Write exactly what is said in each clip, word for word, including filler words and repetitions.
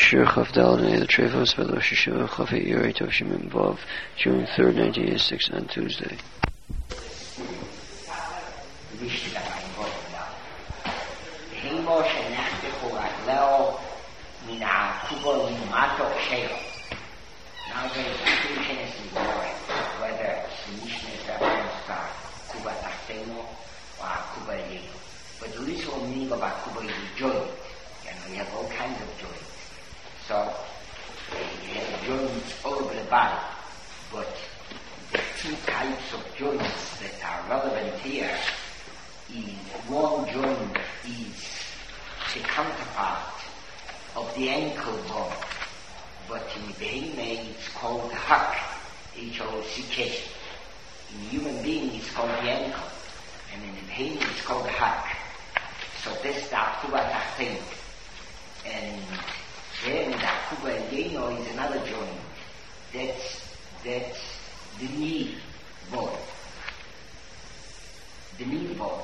Shir Chavdal the Trevos Velosh Yeshiva Chafei Yuri Tovshim Vav, June third, nineteen eighty-six, on Tuesday. Now the conclusion is important, whether the Mishnah is reference to Kuba Tachteno or Kuba Yego. But the literal meaning of Kuba is joint. You know, you have all kinds of joints. So, uh, you have joints all over the body. But the two types of joints that are relevant here is one joint is the counterpart of the ankle bone. But in Behime it's called the Hak, H O C K. In human being it's called the ankle, and in Behime it's called the Hak. So this the Akuba Tachteno. And then the Akuba Yeno is another joint. That's, that's the knee bone. The knee bone.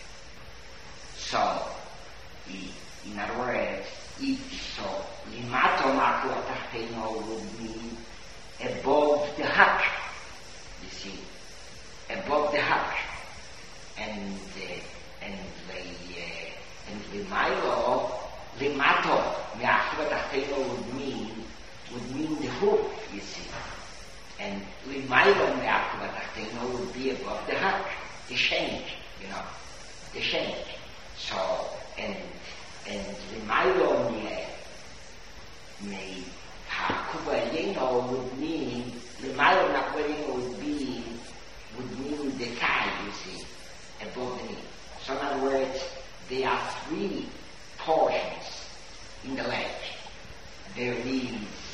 So, in other words, it's so Limato Akuba Tachteno would mean above the Hak. You see, above the Hak. And uh, and the uh, and Limailo Limato Akuba Tachteno would mean would mean the hoof, you see. And Limailo Akuba Tachteno would be above the Hak, the shank, you know, the shank. So and and Limailo may Akuba Yeno would mean Limailo Akuba Yeno would be would mean the thigh, you see, above the knee. So in other words, there are three portions in the leg. There is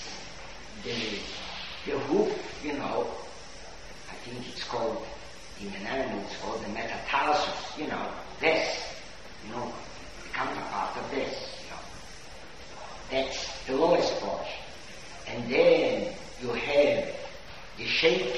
the the hoof, you know, I think it's called, in an animal it's called the metatarsus, you know, this, you know, the counterpart of this, you know. That's the lowest portion. And then you have the shake,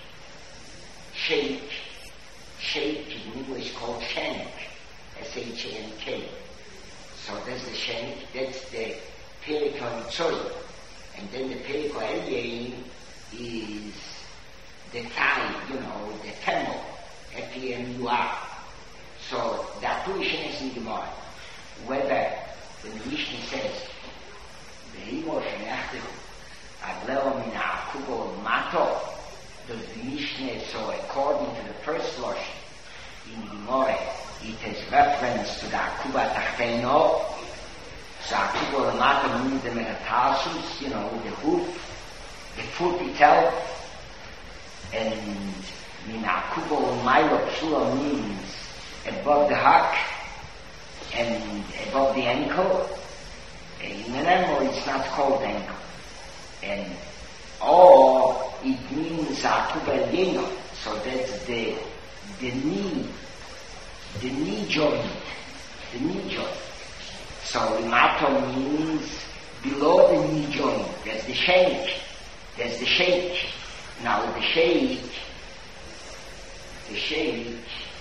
shake, shake in English called shank, S H A N K. So that's the shank, that's the periconoid, and then the pericoeliae is the thigh, you know, the femur, F E M U R. So the tuition is in the mind. Whether when the Mishnah says, Behimo shenechteu agleo min ha'akubo mato, does the Mishnah, so according to the first version in the Gemara, it has reference to the Akuba Tachteno. So Akuba Lamato means the metatarsus, you know, the hoof, the foot itself, and Min Akuba Lamailo Psula means above the Hak and above the ankle. In an animal it's not called ankle. And or it means Akuba Yeno, so that's the the knee, the knee joint, the knee joint. So Limato means below the knee joint. There's the shank. There's the shake. Now the shake, the shake,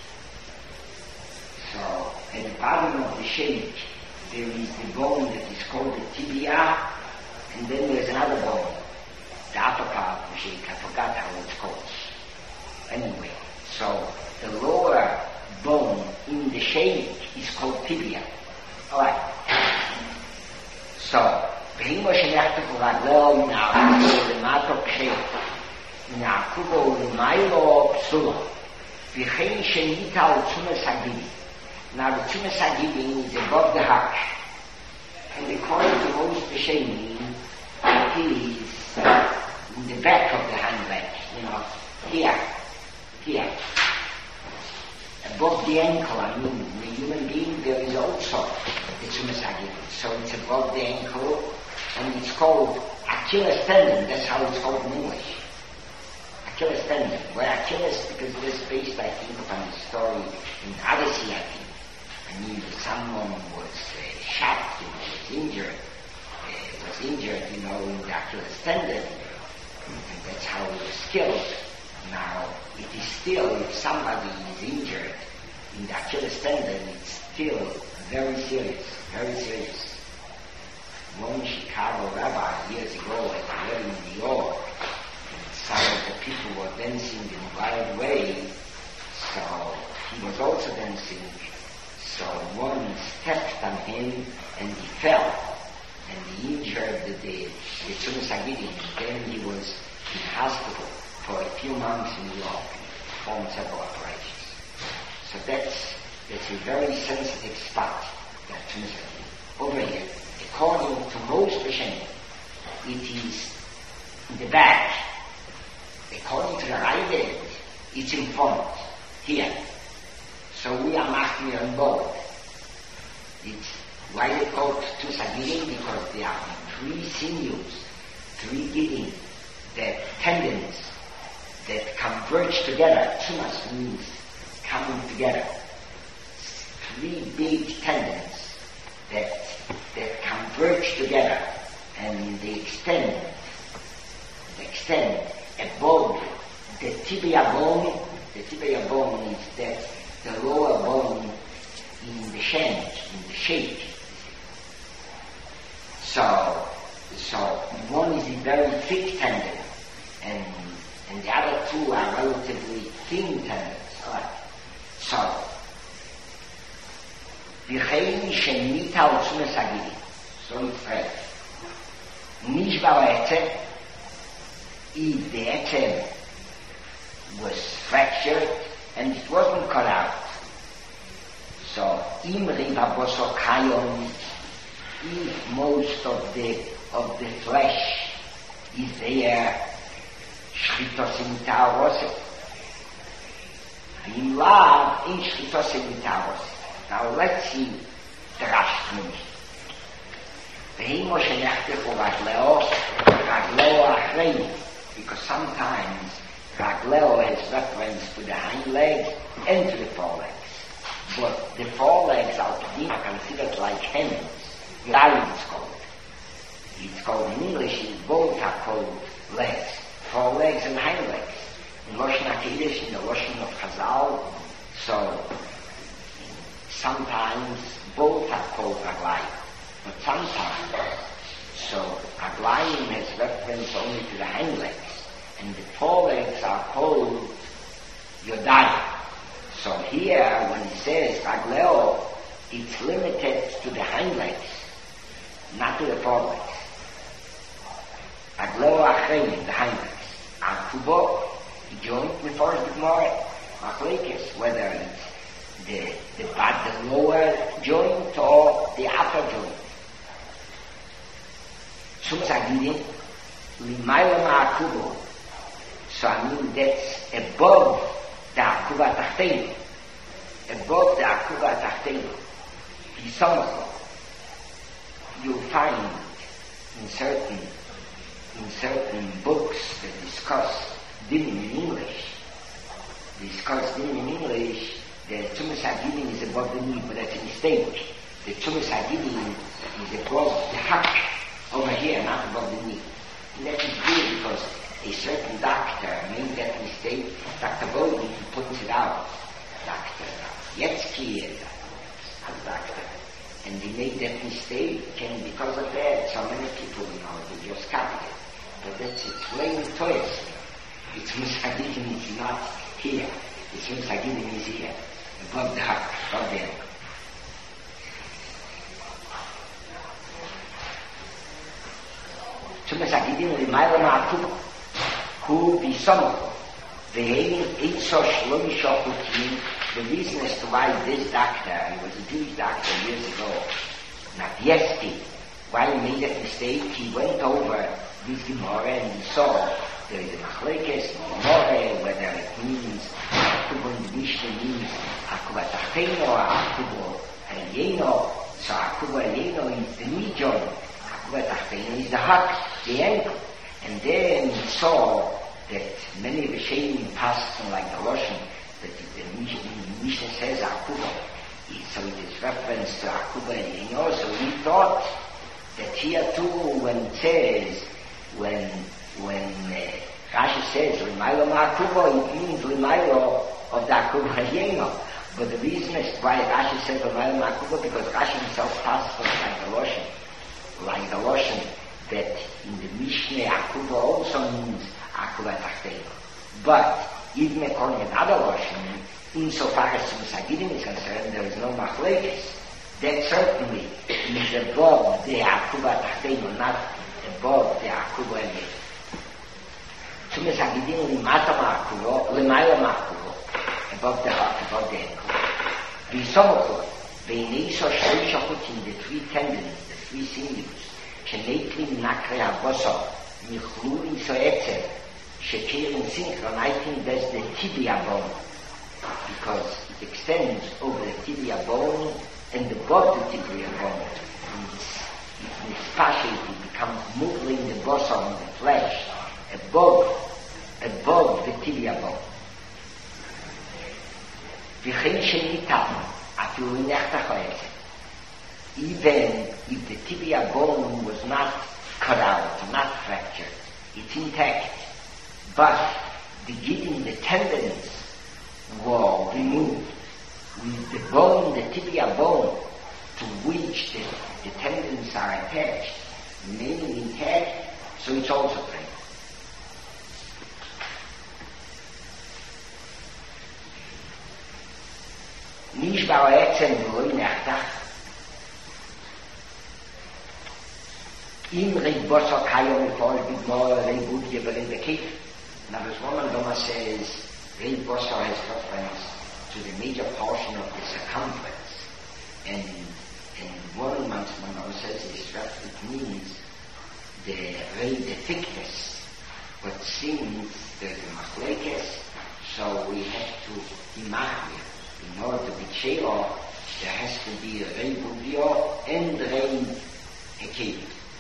so at the bottom of the shake there is the bone that is called the tibia, and then there's another bone, the upper part of the shake. I forgot how it's called. Anyway, so the lower bone in the shake is called tibia. Alright. So, Behimo shenechteu agleo min ha'akubo lemato ksheo, min ha'akubo lemailo psula, v'chein shenita al tzumes hagili. Now the tzumes hagili is above the Hak, and according to most Rishonim, it is in the back of the hand leg, you know, here, here. Above the ankle, I mean, in the human being there is also the tzumes hagili. So it's above the ankle, and it's called Achilles tendon. That's how it's called in English. Achilles tendon. Where Achilles, because it is based, I think, upon the story in Odyssey, I think. I mean, someone was uh, shot, you know, was injured, uh, was injured, you know, in the Achilles tendon, and that's how he was killed. Now, it is still, if somebody is injured in the Achilles tendon, it's still very serious, very serious. One Chicago referencing, so one stepped on him and he fell, and he injured the, the, the Tzumas Hagidim. Then he was in hospital for a few months in New York, performed several operations. So that's, that's a very sensitive spot, that Tzumas Hagidim. Over here, according to most Rishonim, it is in the back. According to the Ravid, it's in front, here. So we are machmir on both. It's why they call it Tzumas Hagidim, because there are three sinews, three giddim, the tendons that converge together. Tzumas means coming together. Three big tendons that that converge together, and they extend, they extend above the tibia bone. The tibia bone is that the lower bone in the shank, in the shape. So, so one is a very thick tendon, and and the other two are relatively thin tendons. Right? So, v'chein shenita al Tzumas Hagidim. So it's right. Nishba etzem, if the etzem was fractured and it wasn't cut out. So, im riva boso kayon, if most of the of the flesh is there, shchitos imitaros. Im lav in shchitos imitaros. Now let's see the Rashi. Ve'imo shenechtech ragleo, ragleo achrei, because sometimes ragleo has reference to the hind legs and to the forelegs. But the forelegs are considered like hands. Gali it's called. It's called in English, both are called legs. Forelegs and hind legs. In Lashon HaKodesh, in the Lashon of Chazal, so sometimes both are called raglayim. But sometimes, so raglayim has reference only to the hind legs, and the forelegs are called yodayim. So here, when it says ragleo, it's limited to the hind legs, not to the forelegs. Ragleo achrei, the hind legs. Akubo, the joint refers to Gemara, machlekes, whether it's the the, the lower joint or the upper joint. Tzumas Hagidim, limayla ma'akubo. So I mean that's above the akuba tachteinu. Above the akuba tachteinu. Pisomach. You'll find in certain in certain books that discuss dinim in English. Discuss dinim in English. The Tzumas Hagidim is above the knee, but that's a mistake. The Tzumas Hagidim is above the hak. Over here, not above the knee. And that is good because a certain doctor made that mistake. Doctor Bowden, he puts it out. Doctor Yetzki, a doctor. And they made that mistake, and because of that, so many people, you know, they just copied it. But that's it's plain toys. The Tzumas Hagidim is not here. The Tzumas Hagidim is here, above the hak, above the ankle. Tzumas Hagidim limayla ma'akuba, hu bisomocho, ve'ein eitzo shlomisho chukim. The reason as to why this doctor, he was a Jewish doctor years ago, Naviesky, why he made that mistake, he went over this Gemara and he saw there is a machlekes in Gemara, whether it means akubo in the Mishnah means akuba tachteino or akubo elyeino. So akubo elyeino is the knee joint. Is the hak, the ankle. And then he saw that many of the Rishonim passed like the Lashon, that the Mishnah says Akuba. So it is reference to Akuba and you know, so he thought that here too, when it says, when when uh, Rashi says Limaylo Ma'akuba, it means Limaylo of the Akuba Yeno. But the reason is why Rashi says Limaylo Ma'akuba, because Rashi himself passed from like the Lashon. Like the Lashon, that in the Mishnah, Akuba also means Akuba Tachteino. But, even according to other Lashon, insofar as Musagidim is concerned, there is no machlekes. That certainly is above the Akuba Tahteinu, not above the Akuba Eliyah. Tumas Hagidim limata ma'akulo, limayla ma'akulo, above the heart, above the ankle. V'yisomocho, v'yineisho shreisha chutim, the three tendons, the three sinews, sheneitlim nakre haboso, nichlu iso etzer, shekirin synchroniting, there's the tibia bone, because it extends over the tibia bone and above the tibia bone. And it's, it's fasciated, it becomes moving in the bosom, the flesh, above, above the tibia bone. V'chein shenitam, afilu nechtachoyet. Even if the tibia bone was not cut out, not fractured, it's intact, but the giving, the tendons were removed with the bone, the tibia bone, to which the, the tendons are attached, remaining intact, so it's also plain. Nish ba'o'etzem v'loi nechtach im rigboso kayo mifol b'gmor reibud yebelim bekif. Now this woman Loma says rigboso has reference to the major portion of the circumference, and and one month Loma says this it means the the thickness, but since there's a machlekes, so we have to imagine. In order to be Sheila, there has to be a Rei Budio and Rei Hekid.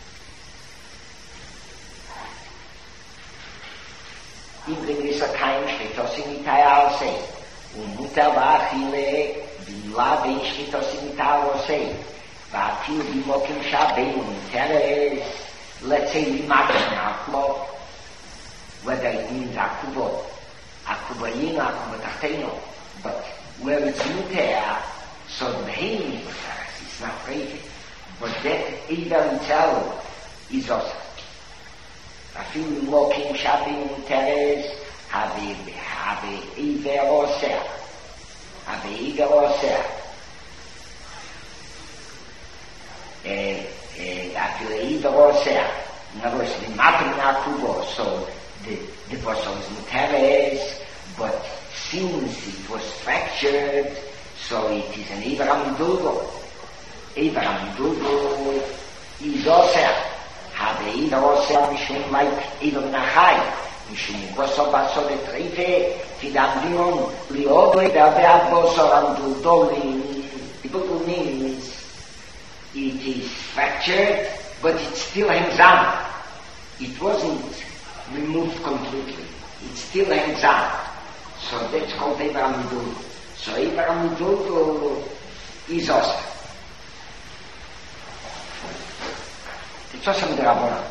Im gewisser kein Schritos in Itai Alsei, und Mutter war Achille, wie Lade in Schritos in Itai Alsei, war Tiu Bimokim Shabei, und Teres, let's say, Limakim Aklo, whether it means Akubo, Akubayin, Akubo Tachteno, but where it's muter, so the behemoth is it's not breaking. But that either itself is also. A few walking shopping muteres have a have a either or sell. Have a either or sell. I feel either or sell. In other words, the matter nakubo, so the the person is muteres, but since it was fractured, so it is an Abraham Dugo. Abraham Dugo is also have either also Mishum like Edom Nahai, Mishum Boso Baso de Trife, Fidamdion, Liodo, Dabe Boso Andudolin. It means it is fractured, but it still hangs on. It wasn't removed completely. It still hangs on. So that's called Abraham Dugo. So Abraham Dugo is also. It's also the Rabbana.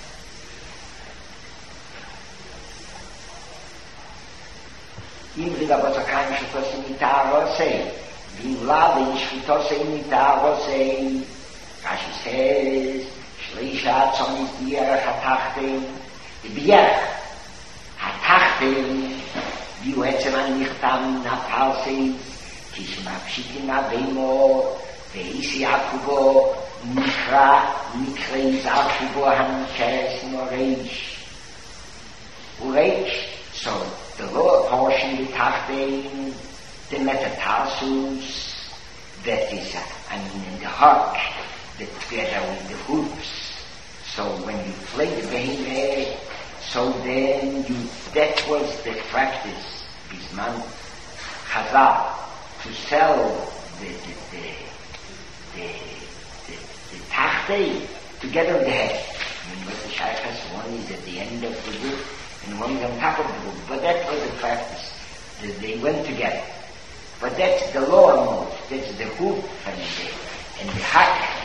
Im Rigabosa Kaim Shutose Nita Rosei, Vim Lade Shutose Nita Rosei, Rashi says, Shleisha Tzomis Dierach HaTachtein, Bierach HaTachtein, you עצם הנכתב מן הפרסס, כשמפשיטים אבינו, ואיס יעקובו, נקרא, נקרא יעקובו המקרס מוריש. וריש, so the lower portion, the tachtein, the metatarsus, that is, I mean, in the heart, that together with the hoops. So when you play the behemoth, so then you, that was the practice, Bisman Chazal, to sell the, the, the, the, the, the tachtei together with the head. I mean, with the shaykhs, one is at the end of the book, and one is on top of the book. But that was the practice. That they went together. But that's the lowermost, that's the hoof and the, and the hack.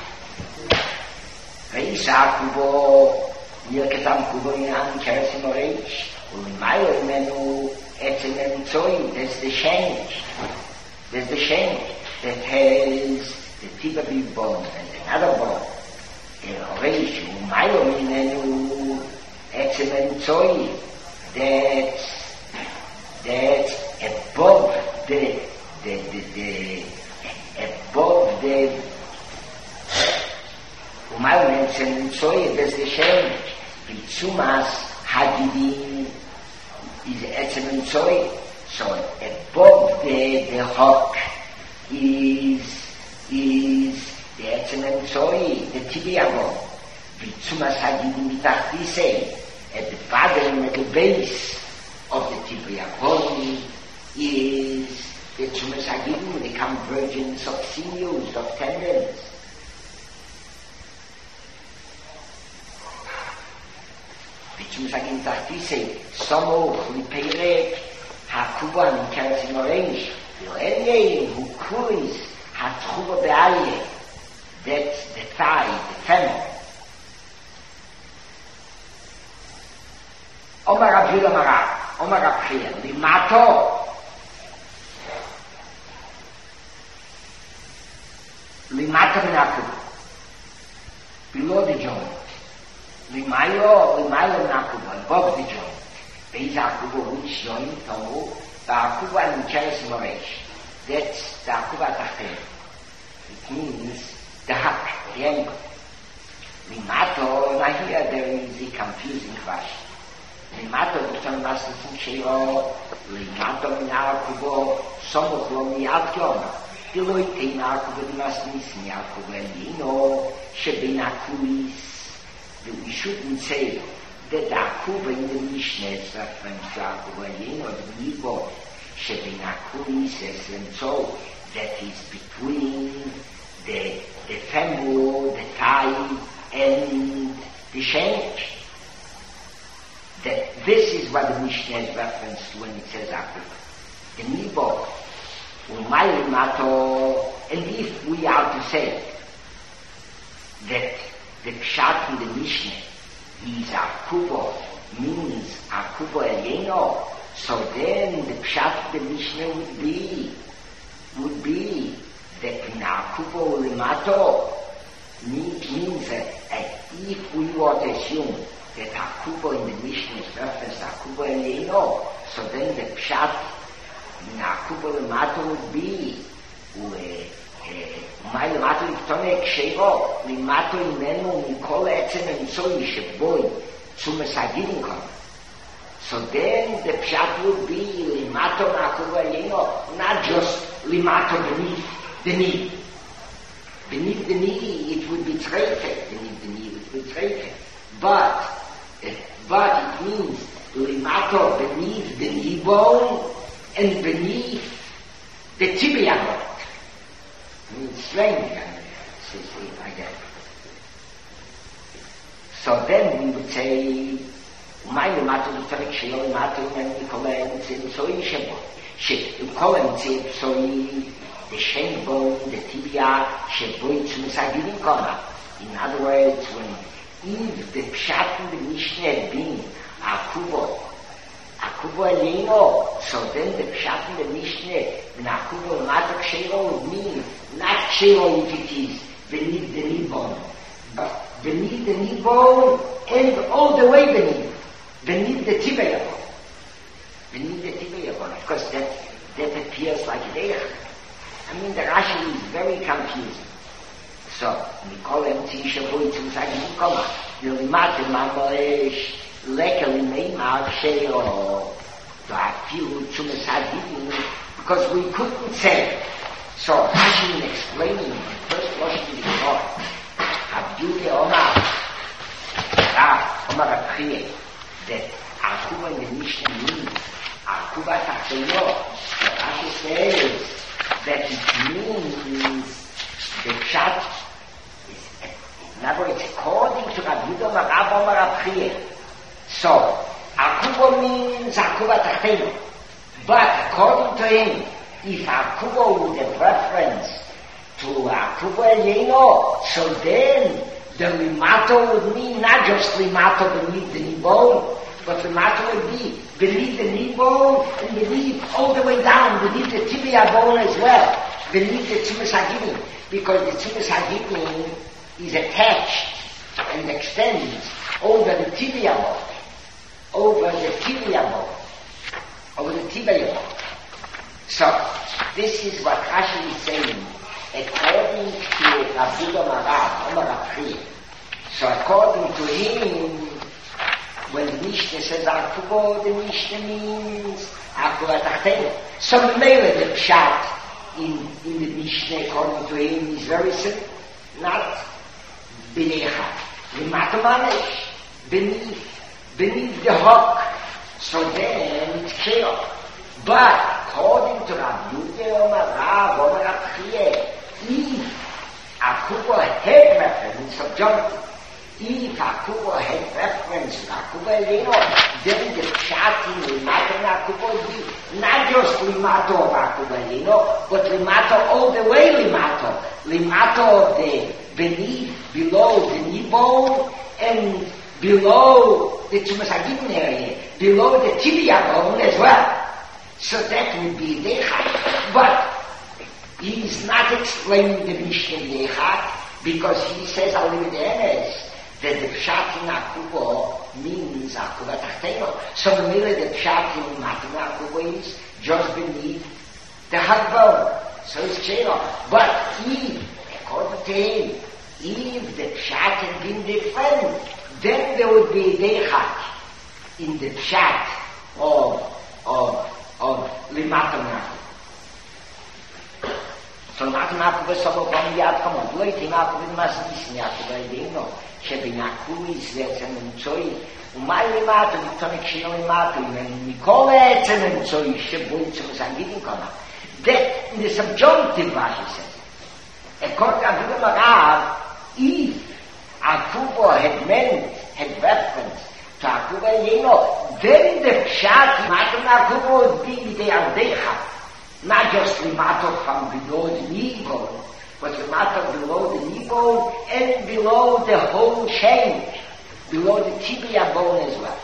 Reisa Kubo, Yirketam Kuboyan, Keresimorich, Ulimayo Menu, Etzemen Zoy, there's the change. There's the change that has the tip of the bone and another bone. Reich, Ulimayo Menu, Etzemen Zoy, that's, that's above the etzem Zoye, that's the change. Bitzumas Hagidin is etzem Zoye. So above the, the hawk is, is the etzem Zoye, the Tibiago. Bitzumas Hagidin Mitachtise, at the bottom, at the base of the Tibiago is the Tzumas Hagidin, the convergence of sinews, of tendons. Bitzumas Hagidin Mitachtise, Somo, Chulipelek, Hakuban, Kersim Orange, Yoelye, Hukuris, Hatchuba Be'alye, that's the thigh, the femur. Omar Rabbi Amara, Omar Rabbi, Limato, Limato Menakuba, below the joint. Limayo, Limayo Menakuba, above the joint. Beis Akuba, which joint? Tomu, the Akuba and Cheres Moresh. That's the Akuba Tachem. It means the hack, the angle. Limato, now here there is a confusing question. Limato B'Ton Master Shiro, Limato Minakubo, Somoklo Miatkoma, Deloite Nakubo Masnis Miakubo Elino, Shebinakuis. We shouldn't say that Akuba in the Mishnah is reference to Akubo Elino, the Nibo, Shebinakuis, and so that is between the, the femur, the thigh, and the shank. That this is what the Mishnah is referenced to when it says Akuba. The Nibo, Umaylimato, and if we are to say that the Pshat in the Mishnah is Akuba, means Akuba Eleno, so then the Pshat in the Mishnah would be, would be that in Akuba Ulimato means that if we were to assume that Akuba in the Mishnah is referenced to Akuba Eleno, so then the Pshat in Akuba Lemato would be Umay Lemato Yiftone Kshevo Lemato Imenu Mikol Etzem Emtsoi Sheboy Tzumas Hagidin Kon. So then the Pshat would be Lemato Akuba Eleno, not just Lemato beneath the knee. Beneath the knee it would be Treife, beneath the knee it would be Treife. But But it means limato beneath the knee bone and beneath the tibia bone. I mean, strange, I guess. So then we would say, my limato l'tarek shelo limato and Nikolai mitzim soi shebo. She, Nikolai mitzim soi, the shank bone, the tibia, shebo yitzum sagivim koma. In other words, when if the Pshat in the Mishnah had been Akubo, Akubo Eleno, so then the Pshat in the Mishnah, when Akubo Matak Shero would mean not Shero if it is beneath the knee bone, but beneath the knee bone and all the way beneath, beneath the tibia bone. Beneath the tibia bone. Of course, that, that appears like there. I mean, the Rashi is very confusing. So, Mikol Emtzi Shavuy Tzum Sagim Koma, Yolimat Mamoesh, Lekeli Meimar Sheo, Afilu Tzum Sagim, because we couldn't say. So, Rashi in explaining the first Rosh in the Torah, Abdullah Omar, Rav Omar Abchiyeh, that Akuba in the Mishnah means Akuba Tachtoyo. So Rashi says that it means the Pshat. In other words, according to Rabbi Yehuda Rav Omar Abchiyeh, so Akuba means Akuba Tachtenu. But according to him, if Akuba would have reference to Akuba Eleno, so then the Limato would mean not just Limato beneath the knee bone, but Limato would be beneath the knee bone and beneath all the way down, beneath the tibia bone as well, beneath the Tzumas Hagidin, because the Tzumas Hagidin is attached and extends over the tibia bone, over the tibia bone, over the tibia bone. So, this is what Rashi is saying, according to Rabbi Rav Omar Abchiyeh, So according to him, when the Mishnah says Akubo, the Mishnah means Akuba Tachtenu. So maybe the Pshat in, in the Mishnah, according to him, is very simple. Not B'neicha. L'matamanish. Beneath. Beneath the hook. So then it's clear. But according to Rav Yehuda Omer Rav, Omer Rav Chiyeh, if Akuba had reference of Jonathan, if Akuba had reference to Akuba Eleno, then the Pshat in Limato and Akuba would be not just Limato of Akuba Eleno, but Limato all the way Limato. Limato of the beneath, below the knee bone, and below the Tumas Hagidin area, below the tibia bone as well. So that would be Dechat. But he is not explaining the Mishnah Dechat, because he says, I'll leave it there, that the Pshat in Akubo means Akuba Tachteno. So the middle the Pshat in Matan Akubo is just beneath the hug bone. So it's clear. But if, according to him, if the Pshat had been different, then there would be Dechat in the Pshat of, of, of Limatan Akubo. So Limatan Akubo is some of them yad come on. Lo itim Akubo must listen Akubo Eleno. שבנעקו ישראל צמנצוי ומה לימטו ותונק שינו לימטו ומכל העצם מנצוי שבוי צמסנגידים כמה that in the subjunctive Rashi says according to the Marav if Akubo had meant had reference to Akubo Eleno then the Pshat Maton Akubo would be the Aldecha not just Limato from below the knee bone but Limato below the knee bone and below the whole chain, below the tibia bone as well.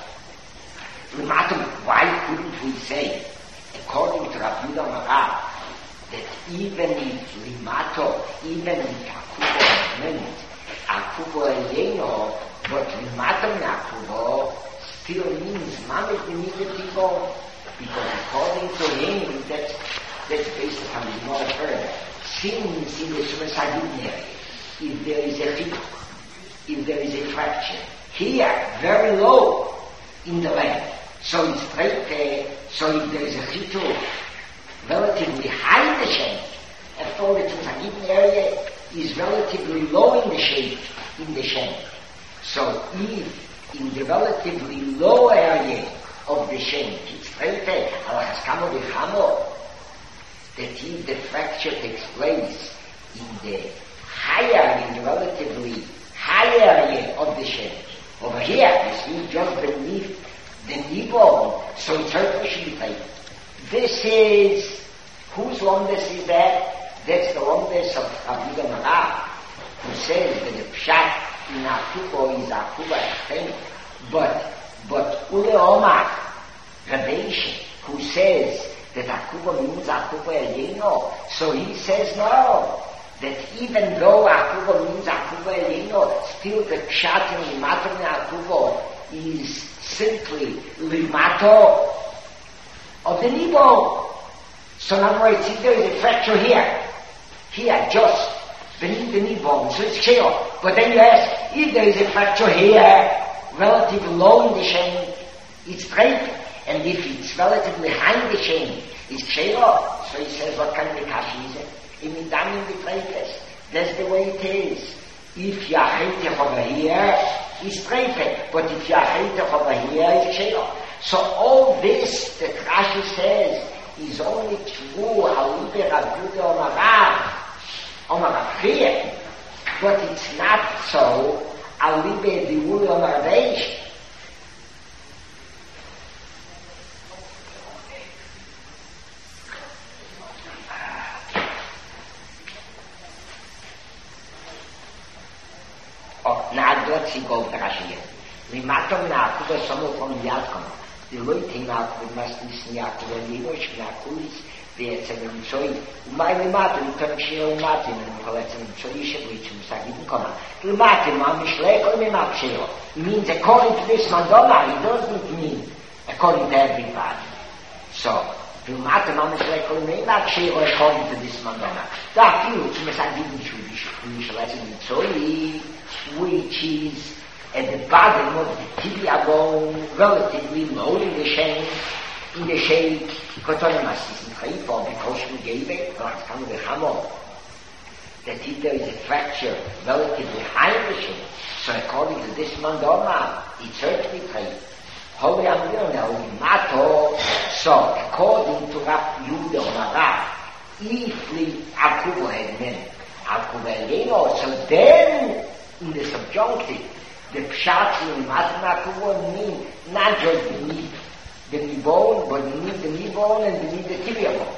Limato, why couldn't we say, according to Rav Yehuda Marav, that even if Limato, even if Akubo meant Akubo Eleno, but Limato and Akubo still means Mamit beneath the bone, because according to him, that's, that's based upon the more further. Since in the Sumasagin area, if there is a chip, if there is a fracture, here, very low in the land, so it's right there, so if there is a chip relatively high in the shape, after all the Sumasagin area is relatively low in the shape, in the shape. So if in the relatively low area of the shape, it's right there, al-haskamo b'chamo, that if the fracture takes place in the higher, in the relatively high area of the shape. Over here, you see, just beneath the knee bone, so it certainly should be taken. This is, whose lumdus is that? That's the lumdus of Rav Yehuda Marav, who says that the Pshat in Akubo is Akuba Tachtenu. But, but Ule Omar, Rabbeinu, who says that Akuba means Akuba Eleno. So he says no, that even though Akuba means Akuba Eleno, still the Pshat in Limato and Akuba is simply Limato of the knee bone. So in other words, if there is a fracture here, here, just beneath the knee bone, so it's clear. But then you ask, if there is a fracture here, relatively low in the chain, it's straight. And if it's relatively high in the chain, it's clear. So he says, what kind of kashi is it? In the in the place. That's the way it is. If you are over here, it's straight. But if you are over here, it's clear. So all this that Rashi says is only true Alibe Rav Yehuda Omer Rav, Omer Rav Chiyeh. But it's not so Alibe Yehuda Omer Reish. Now dort sie go Rashi. We matom na Akuba some from Yakom. The Leute na Akuba must listen Yakom and Yinosh na Kulis, the Etzem Choi. My matom Tamshio Martin and Poletzem Cholisha which Sagin Koma. The Martin Mamishlek or Mimapshio. Means according to this Mandona, it doesn't mean according to everybody. So Für Mathe, man ist like, oh, nein, not sure according to this Madonna. Da, few, zum Beispiel, die Jewish lesson in Tzoi, which is at the bottom of the tibia bone, relatively low in the shape, in the shape, Kotonemas is in Haifa, because we gave it, but it's kind of a hammer. That if there is a fracture relatively high in the shape, so according to this Madonna, it's certainly tight. Holy Amir Mato, so according to Rav Yehuda Rav, if the Akuva had meant Akuva Eleno, so then in the subjunctive, the Pshat in Mato Akuva mean not just the knee, the knee bone, but the knee, the knee bone and the knee, the tibia bone.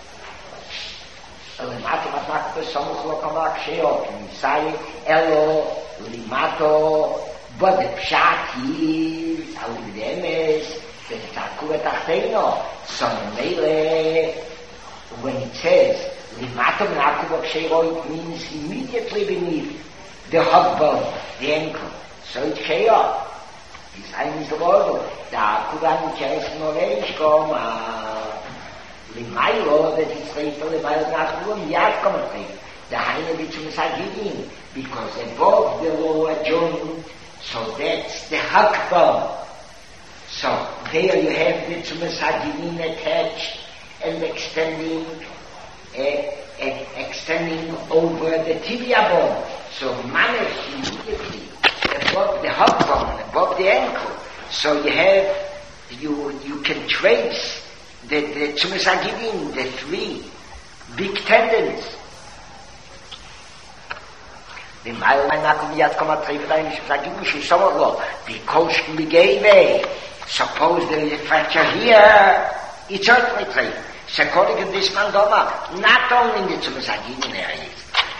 Mato Akuva Samuch Lokamak Sheok, Misai Elo, Limato. But the pshat is, how we do is, that it's akuva tachteino. So mele, when it says, limatom akuva ksheiro, it means immediately beneath the hub bone, the ankle. So it's ksheo. This time is the word. The akuva nikes noreish koma. Limailo, that it's referred to limailo akuva, miyad koma. The haine bitzum sagidin, because above the lower joint, so that's the hakbah. So there you have the Tzumas Haginin attached and extending, uh, uh, extending over the tibia bone. So managed immediately above the hakbah, above the ankle. So you have, you you can trace the the Tzumas Haginin, the three big tendons. The mile and not yet come up three times she saw law because we gave a suppose there is a fracture here, it's certainly three. So according to this Mandoma, not only in the Tzumasaginin area,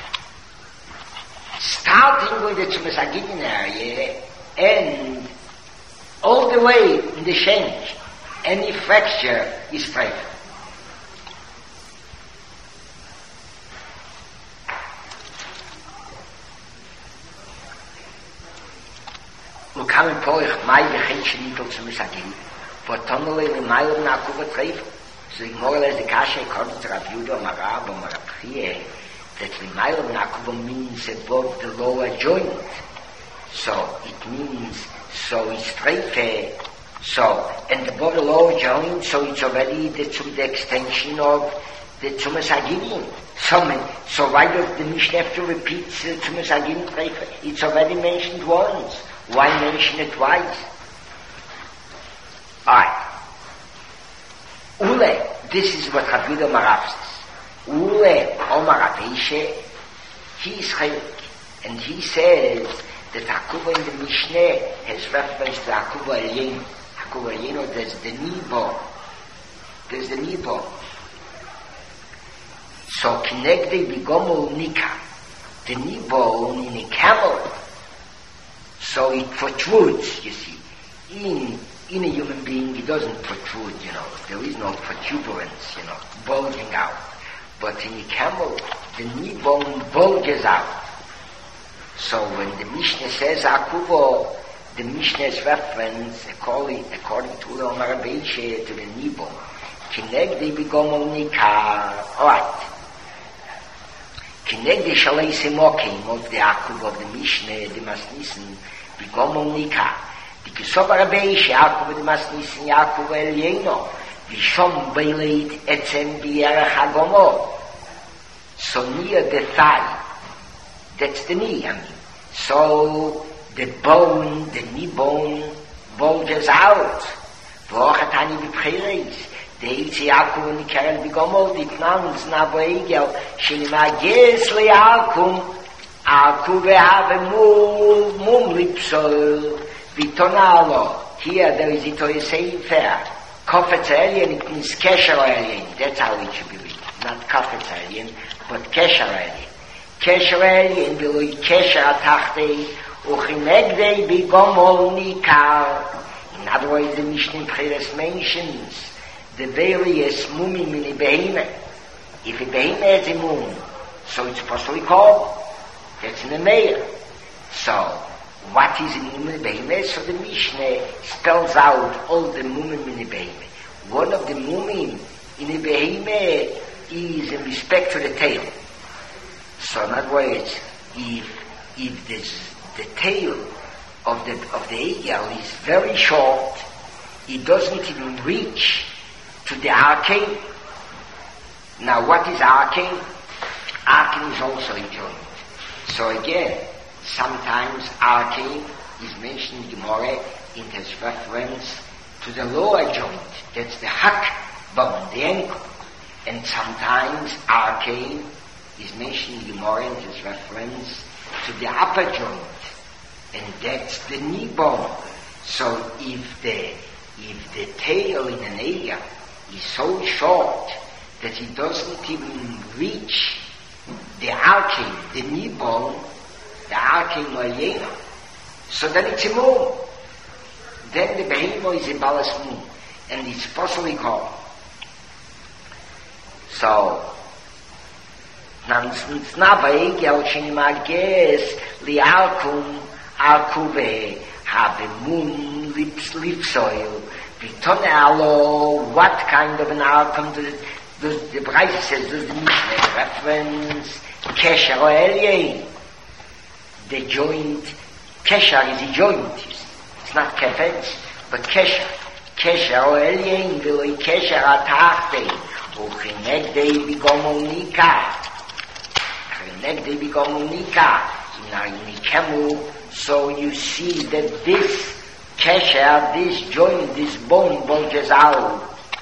starting with the Tzumasaginin area and all the way in the change, any fracture is three. Nu kam in Poich, mai bechenchen nikel zu misagin, but tonole in Mail na Kuba treif, so ignore as the Kasha according to Rav Yehuda Marab or Marabchie, that the Mail na Kuba means above the lower joint. So it means, so it's treife, so, and above the lower joint, so it's already the, to the extension of the Tzumasagin. So, so why does the Mishnah have to repeat the Tzumasagin treife? It's already mentioned once. Why mention it twice? Alright. Ule, this is what Rav Yehuda Marav says. Ule Omar Aveshe, he is chaylik, and he says that Akuva in the Mishnah has reference to Akuva Elyen. Akuva Elyen, there's the knee bone. There's the knee bone. So, Kinegde Bigomol Nika, the knee bone in a camel. So it protrudes, you see. In in a human being, it doesn't protrude, you know. There is no protuberance, you know, bulging out. But in a camel, the knee bone bulges out. So when the Mishnah says Akuvo, the Mishnah's reference, according, according to the Omar Beishe, to the knee bone. Kinegde Bigomol Nika. Alright. Kinegde Shalei Semokim of the Akuvo of the Mishnah, the Masnissen, Bigomol Nika. Die Kisoba Beishe, Akuvo the Masnissen, Akuvo Elieno. Vishom Beileit Etzem Bierach Hagomo. So near the thigh. That's the knee, I mean. So the bone, the knee bone, bulges out. V'ochatani b'pcheres. Deitzi Akuvo Nikarel Bigomol, Diknans Navo Egel, Shinimages Le'akum, Akuvo have mum, mum lipsol, Vitonalo. Here there is it a sefer. Kofetz Elyon, it means Kesher Elyon. That's how it should be written. Not Kofetz Elyon, but Kesher Elyon. Kesher Elyon, Biloi Kesher Atachtei, Uchinegdei Bigomol Nikar. In other words, the Mishnah Pcheres mentions the various mumim in a behemah. If a behemah has a mum, so it's supposed to be called. That's in the mayor. So, what is a mum in a behemah? So the Mishnah spells out all the mumim in a behemah. One of the mumim In a beheme is in respect to the tail. So in other words, if if this, the tail of the of the eagle is very short, it doesn't even reach to the arcane. Now what is arcane? Arcane is also a joint. So again, sometimes arcane is mentioned in Gemara in his reference to the lower joint. That's the hak bone, the ankle. And sometimes arcane is mentioned in Gemara in his reference to the upper joint. And that's the knee bone. So if the if the tail in an eagle is so short that it doesn't even reach the arcane, the knee bone, the arcane moyena, so then it's a moon. Then the behemoth is a balas moon, and it's possibly called. So, Nansnava Egel Shinimages, Lialkum, Alkuve, have a moon, lips, lip soil, Vitonalo, what kind of an alkum does the, the Braise says, does the Mishnah reference? Kesher or Elye. The joint, Kesher is a joint, it's not Kefetz, but Kesher. Kesher or Elye, Viloi Kesher Atachte, Uchinegdei Bigomonika. Uchinegdei Bigomonika. Now in Nikemu, so you see that this Kesher, this joint, this bone bulges out.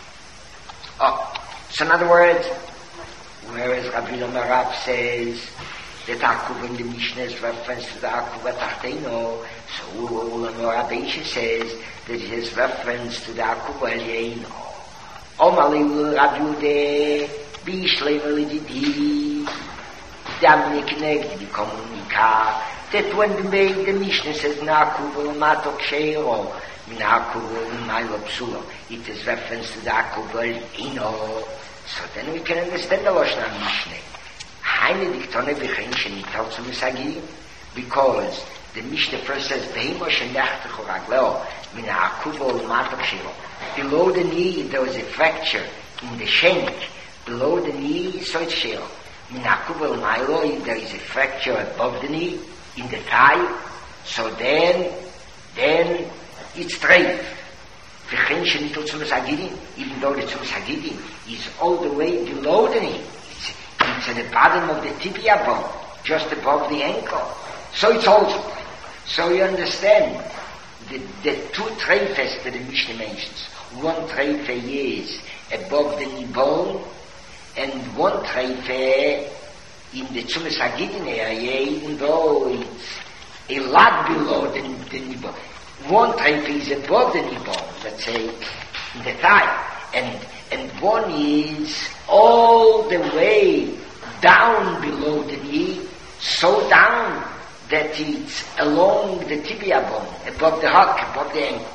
Oh. So in other words, whereas Rabbi Marab says that Akuv in the Mishnah is reference to the Akuv Tachteno, so Ulam Rabbi says that it is reference to the Akuv Elyeino. Omali Rabbi Ude, Bishlei Melididi, Damnik Negdi Komunika, that when the, the Mishnah says Nakuv Matok Sheiro, Nakuv Milo Psulo, it is reference to the Akuv Elyeino. So then we can understand the Lashon Mishnah. Haine diktone v'chein shenital zu misagim, because the Mishnah first says Behemo shenechtach ragleo min ha'akuvo l'matok shelo. Below the knee there was a fracture in the shank. Below the knee, so it's shelo. Min ha'akuvo l'maylo, there is a fracture above the knee in the thigh. So then, then it's treif. Even though the Tzumas Hagidim is all the way below the knee, it's, it's at the bottom of the tibia bone, just above the ankle. So it's also. So you understand the, the two treifes that the Mishnah mentions. One treife is above the knee bone, and one treife in the Tzumas Hagidim area, even though it's a lot below the, the knee bone. One treife is above the knee bone, let's say, in the thigh, and and one is all the way down below the knee, so down that it's along the tibia bone, above the hock, above the ankle.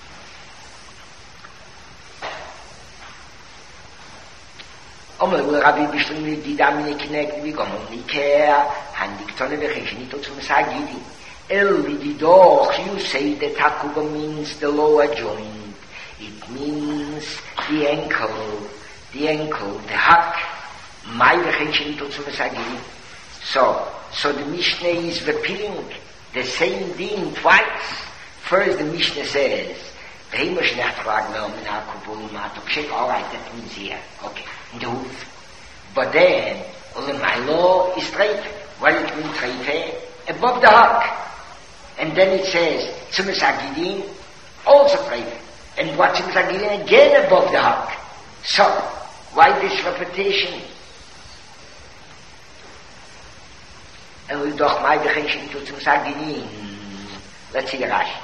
Omer Rabbi Bishlim di damine kinekt vi gomon nikea, handiktone vecheshnito zum sagidi. El vididoch, you say that Hakuba means the lower joint. It means the ankle, the ankle, the hak. My vecheshnito zum sagidi. So, so the Mishnah is repeating the same thing twice. First the Mishnah says, all right, that means here. Okay, in the hoof. But then, my law is straight. What does it mean, straight? Above the hak. And then it says, Tzumas Hagidim, also straight. And what Tzumas Hagidim again above the hak. So, why this repetition? And we'll doch my beginning to Tzumas Hagidim. Let's see the Rashi.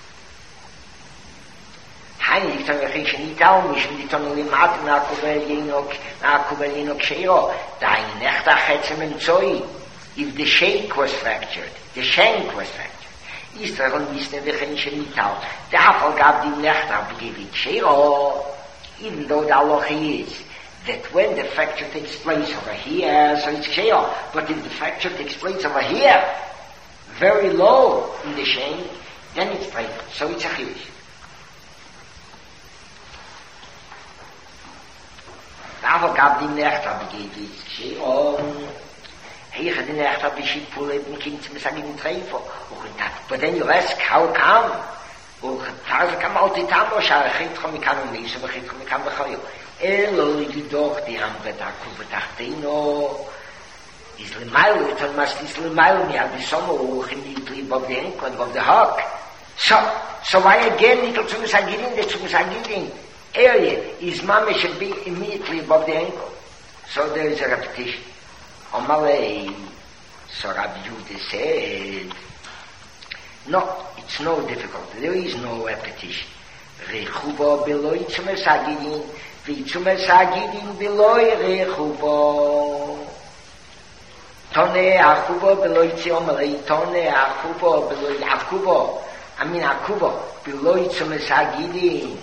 Haini dikton v'chin nital mishum dikton limat na'kuvel yinok na'kuvel yinok sheiro dain nechta chetzem emtzoi. If the shank was fractured, the shank was fractured. Yisrael misne v'chin nital. Therefore, gab di nechta b'givit sheiro. Even though the halacha is that when the fracture takes place over here, so it's sheiro. But if the fracture takes place over here, very low in the shank, then it's straight. So it's a chiddush. Aber gab die Nacht, aber geht es geschehen. Oh, hier hat die Nacht, aber ich pulle den Kind zum Sagen in Treffer. But then you ask, how come? Oh, Tarzan kam auch die Tamoscha, ich hätte mich kann und nicht, aber ich hätte mich kann doch auch. Elo, die doch, die haben gedacht, und dachte, no, is le mail, it on must is le mail, me have the summer, oh, in the trip of the ankle and of the hawk. So, so why again, it to Sagirin, the to Sagirin area is Mama should be immediately above the ankle. So there is a repetition. On Malay, so Rabbi Yehuda said, no, it's no difficulty. There is no repetition. Rechubo beloy tzume Sagirin, v'tzume Sagirin beloy rechubo. Tone achubo beloy tziom Malay, tone achubo beloy akubo. I mean akubo beloy tzume Sagirin.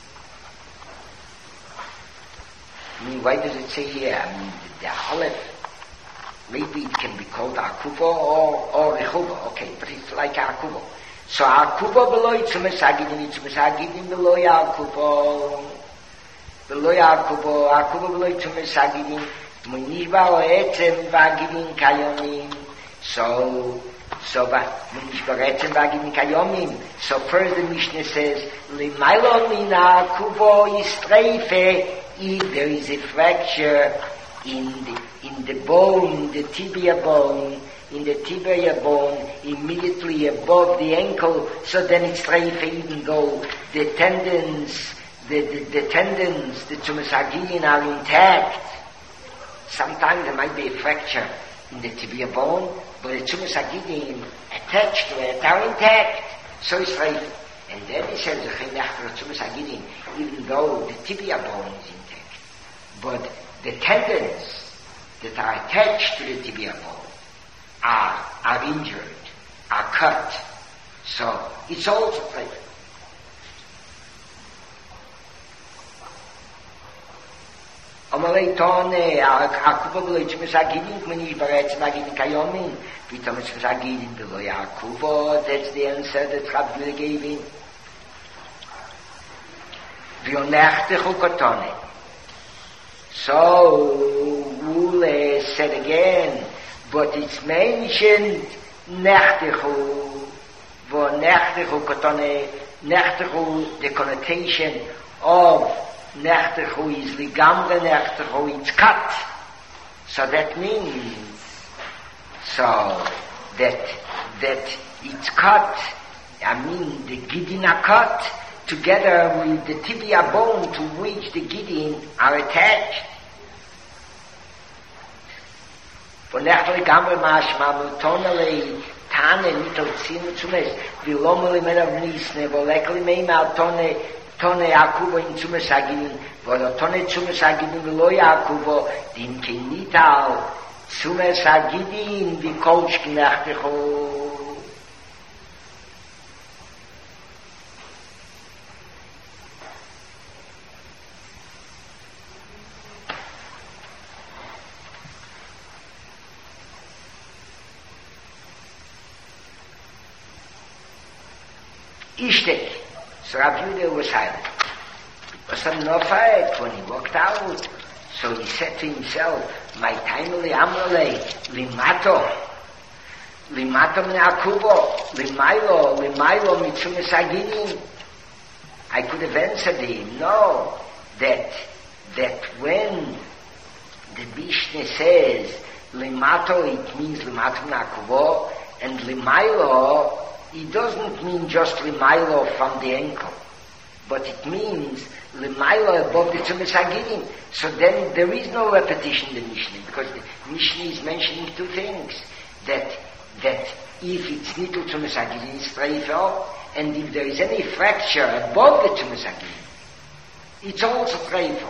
I mean, why does it say here? I mean, the, the Aleph, maybe it can be called Akubo or, or Rechubo, okay, but it's like Akubo. So Akubo below Tzume Sagidim, Tzume Sagidim below Akubo, below Akubo, Akubo below Tzume Sagidim, Munishba o Etzem Vagidim Kayomim. So, so, Munishba o Etzem Vagidim Kayomim. So first the Mishnah says, Limailo Mina Akubo Yistreife. If there is a fracture in the in the bone, the tibia bone, in the tibia bone, immediately above the ankle, so then it's streife, even though the tendons, the the, the tendons, the tumusagin are intact. Sometimes there might be a fracture in the tibia bone, but the tumusagin attached to it are intact, so it's streife. And then he says, even though the tibia bone is intact, but the tendons that are attached to the tibia bone are, are injured, are cut. So it's also like Amalei tone, Akuba below Chumasagidin, when you barrett Magin Kayomin, Vitamus Sagidin below Akuba, that's the answer that Rabbi gave him. Vionachte Hukotone. So, Ule said again, but it's mentioned Nechtechu, for Nechtechu Kotone, Nechtechu, the connotation of Nechtechu is Ligamde Nechtechu, it's cut. So that means, so, that, that it's cut, I mean the Gidina cut, together with the tibia bone to which the Gidin are attached. For nechtle gamre mashma tonale tane nitel zin zumes vilomele mena vnisne volekli meima tone tone akubo in zumes agin vol tone zumes agin veloy akubo din kinital zumes agin vi kolch knachte ho. Ishtek. So Rabbi Yehuda was silent. Was some no fight when he walked out. So he said to himself, my time li amrele, limato, limato min akubo, limailo, limailo mitzume sagini. I could have answered him, no, that, that when the Mishnah says, limato, it means limato min akubo, and limailo, it doesn't mean just limailo from the ankle, but it means limailo above the tzumes hagidim. So then there is no repetition in the Mishnah, because the Mishnah is mentioning two things: that that if it's nitul tzumes hagidim, it's treifel, and if there is any fracture above the tzumes hagidim, it's also treifel.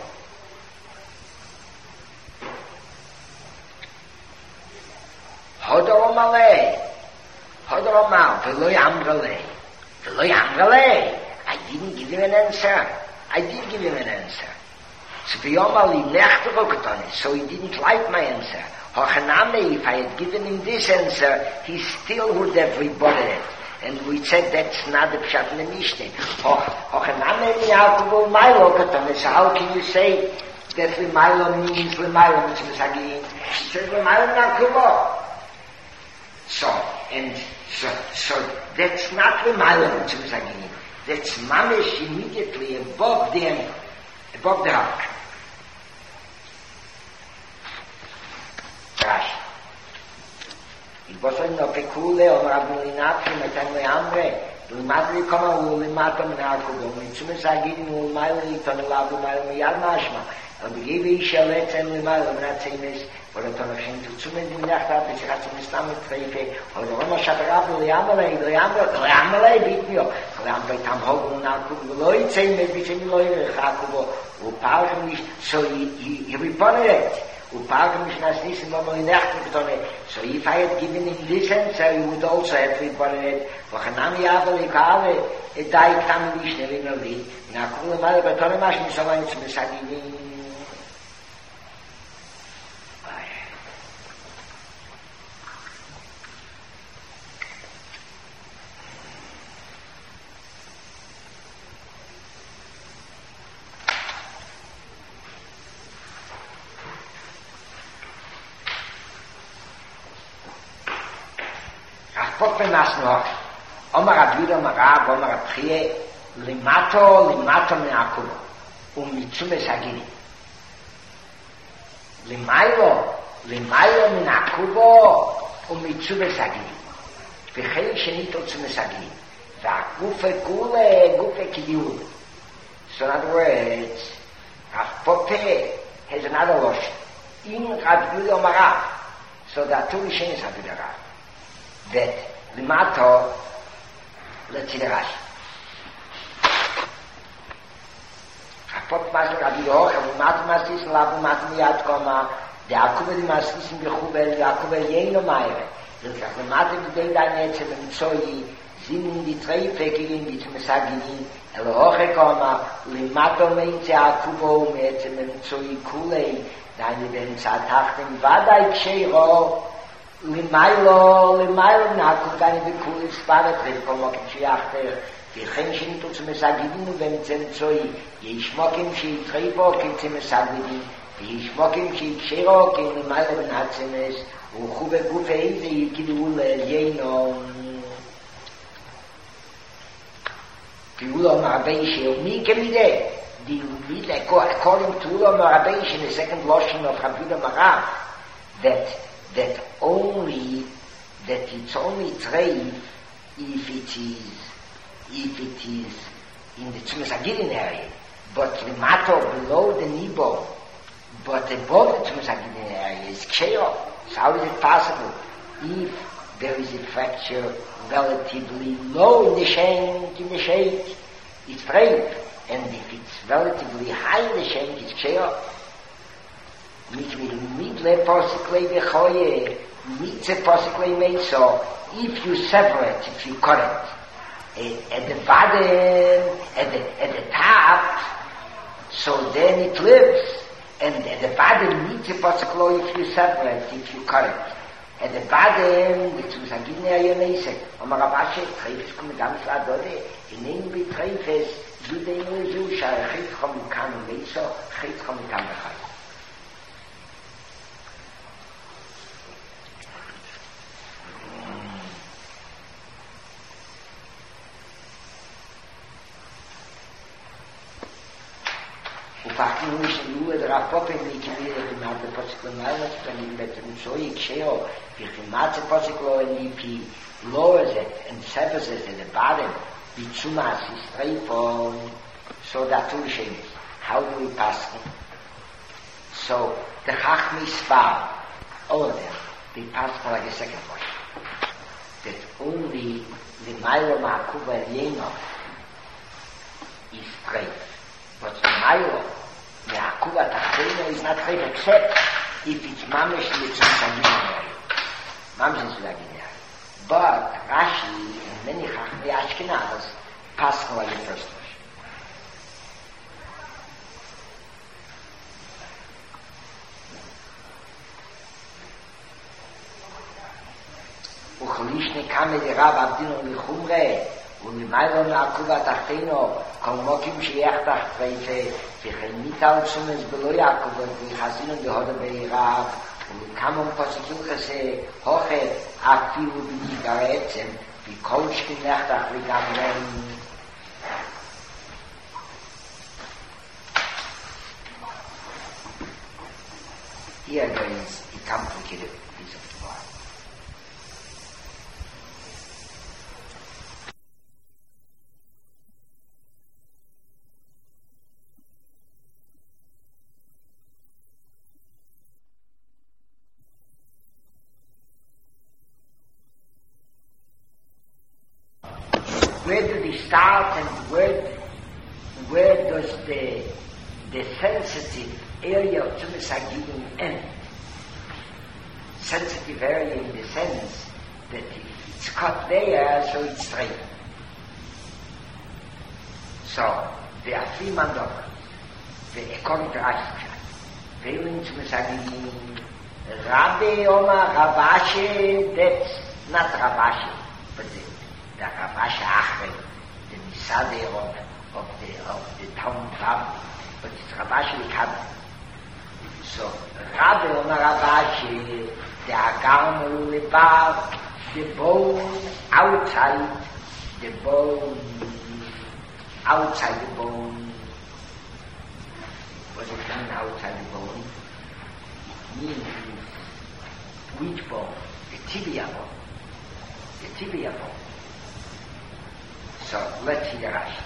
Hodor malay. Hodoroma, veloy amrale. Veloy amrale. I didn't give him an answer. I did give him an answer. So V'yomali nechterokotone. So he didn't like my answer. Hochaname, if I had given him this answer, he still would have rebutted it. And we said that's not the pshat in the Mishnah. Hochaname mi'akubo ma'ilokotone. So how can you say that Limailo means Limailo Mitzvah Sagin. It says Limailo Nakubo. So, and so, so that's not Limailo Mitzvah Sagin. That's Mamish immediately above the end, above the rock. Rashi. Il vostro no pecule o rabbulinati mettendo amre. Limadri kama u limata menakubo. Mitzvah Sagin u Limailo ton labu Limailo miyad mashma. Und die Gebe ich ja letztendlich mal, und hat sie mich, oder dann noch schon zu mir die Nacht hat, ich hatte mich damit treffe, oder wenn man Schadrab, oder Jamalei, oder Jamalei, oder Jamalei, bitte mir, oder Jamalei, tam Hogen und Nakubo, Leute sehen mir, bitte mir Leute, Nakubo, und parken mich, so ich reportet, und parken mich nach diesem, wenn man in Nacht getan hat, so if I had given him listen, so he would also have reported, wo Chanami Jamalei, Kale, et da ich kam nicht, ne, wenn er will, Nakubo, mal, aber Tone mach nicht so weit, zu mir sagen, Nas noch Omar Abjuda Marab Omar Abchie Limato Limato Meakubo um Mitzume Sagini Limailo Limailo Meakubo um Mitzume Sagini Bechel Shenito Tzume Sagini Da Gufe Kule Gufe Kiyud. So in other words Achpote has another lotion in Abjuda Marab. So that two Mishen is Abjuda Marab that Limato, let's see the Rashi. Kapot Masur Rabbi Yochanan, Limato Masis, Labu Mato Miyad Koma, the Akubel Masis in the Chubel, the Akubel Yeno Meire. The Limato Bidei Deine Etze, the Mitzoi, Zinin die Treifekigin, die zum Saginin, El Hoche Koma, Limato Meinze Akubo, Metze, the Mitzoi Kulei, Deine Ben Zatachtem, Vadai Ksheiro, Limailo, Limailo, Naku, Gani Bikuli, Sparatri, Pomokim Shiachter, Kirchen Shinto zum Sagidin, wenn Zenzoi, Yishmokim Shi Tribo, Kim Sagidin, Yishmokim Shi Shiro, Kim Limailo Natzenes, Uchube Gufeide, Yikidul, Yeno, Piulo Marabeishi, Mikemide, the lead, according to Ulo Marabeishi, the second lotion of Rabbi Marab, that that only, that it's only treif if it is, if it is in the Tzumesagidin area, but the matter below the Nibo, but above the Tzumesagidin area is Ksheo. So how is it possible? If there is a fracture relatively low in the shank, in the shake, it's treif, and if it's relatively high in the shank, it's Ksheo. Mit mir mitle possibly the khoye mitze possibly made so if you separate, if you cut it at the bottom, at the at the top, so then it lives, and at the bottom mitze possibly if you separate, if you cut it at the bottom it's was again there nice Omar Abashe treifes kommen ganz klar dort in nehmen wir treifes du den so schachit kommen kann und so schachit kommen kann. Faktisch nicht nur der Rapport in die Kinder in der Positionalen, sondern mit dem Zoe Ksheo, wie die Matze Position in die lowers it and severs it in the bottom, the Tzumas is straight on, so that two things. How do we pass it? So the Chachmi Svar, all of them, they pass for like a second point. That only the Mailo Ma'akuba Yeno is straight. But the Mailo Ma'akuba Tachena is not straight except if it's Mamish Yitzhak Mamish Yitzhak But Rashi and many Chachmei Ashkenaz pass for like the first version. Uchlishne kame de Rab Abdino Lichumre ולמיילו מעקובה תחתינו, כל מוקים שיח תחתיפה, וכן מיטל צומס בלא יעקובה, וחסינו בהודו בעירב, ולכמון פוסקים כזה, הוכת אפילו בניגר עצם, וכל שכינך תחליגם Here there is a complicated piece of Torah. Where do we start and where, where does the, the sensitive area of Tumas HaGilui end? Sensitive area in the sense that if it's cut there, so it's straight. So, there are three mandokas. The according to Rashi, Ve'ilin Tumas HaGilui, Rabbi Omar Ravashi, that's not Ravashi, but the, the Ravashi Achre, the Nisadeh of, of the, of the Talmud Rabbi, but it's Ravashi Likabah. So, Rabbi Omar Ravashi, the Agarm Lebar, the bone outside, the bone outside the bone. What does it mean outside the bone? It means which bone? The tibia bone. The tibia bone. So, let's see the Rashi.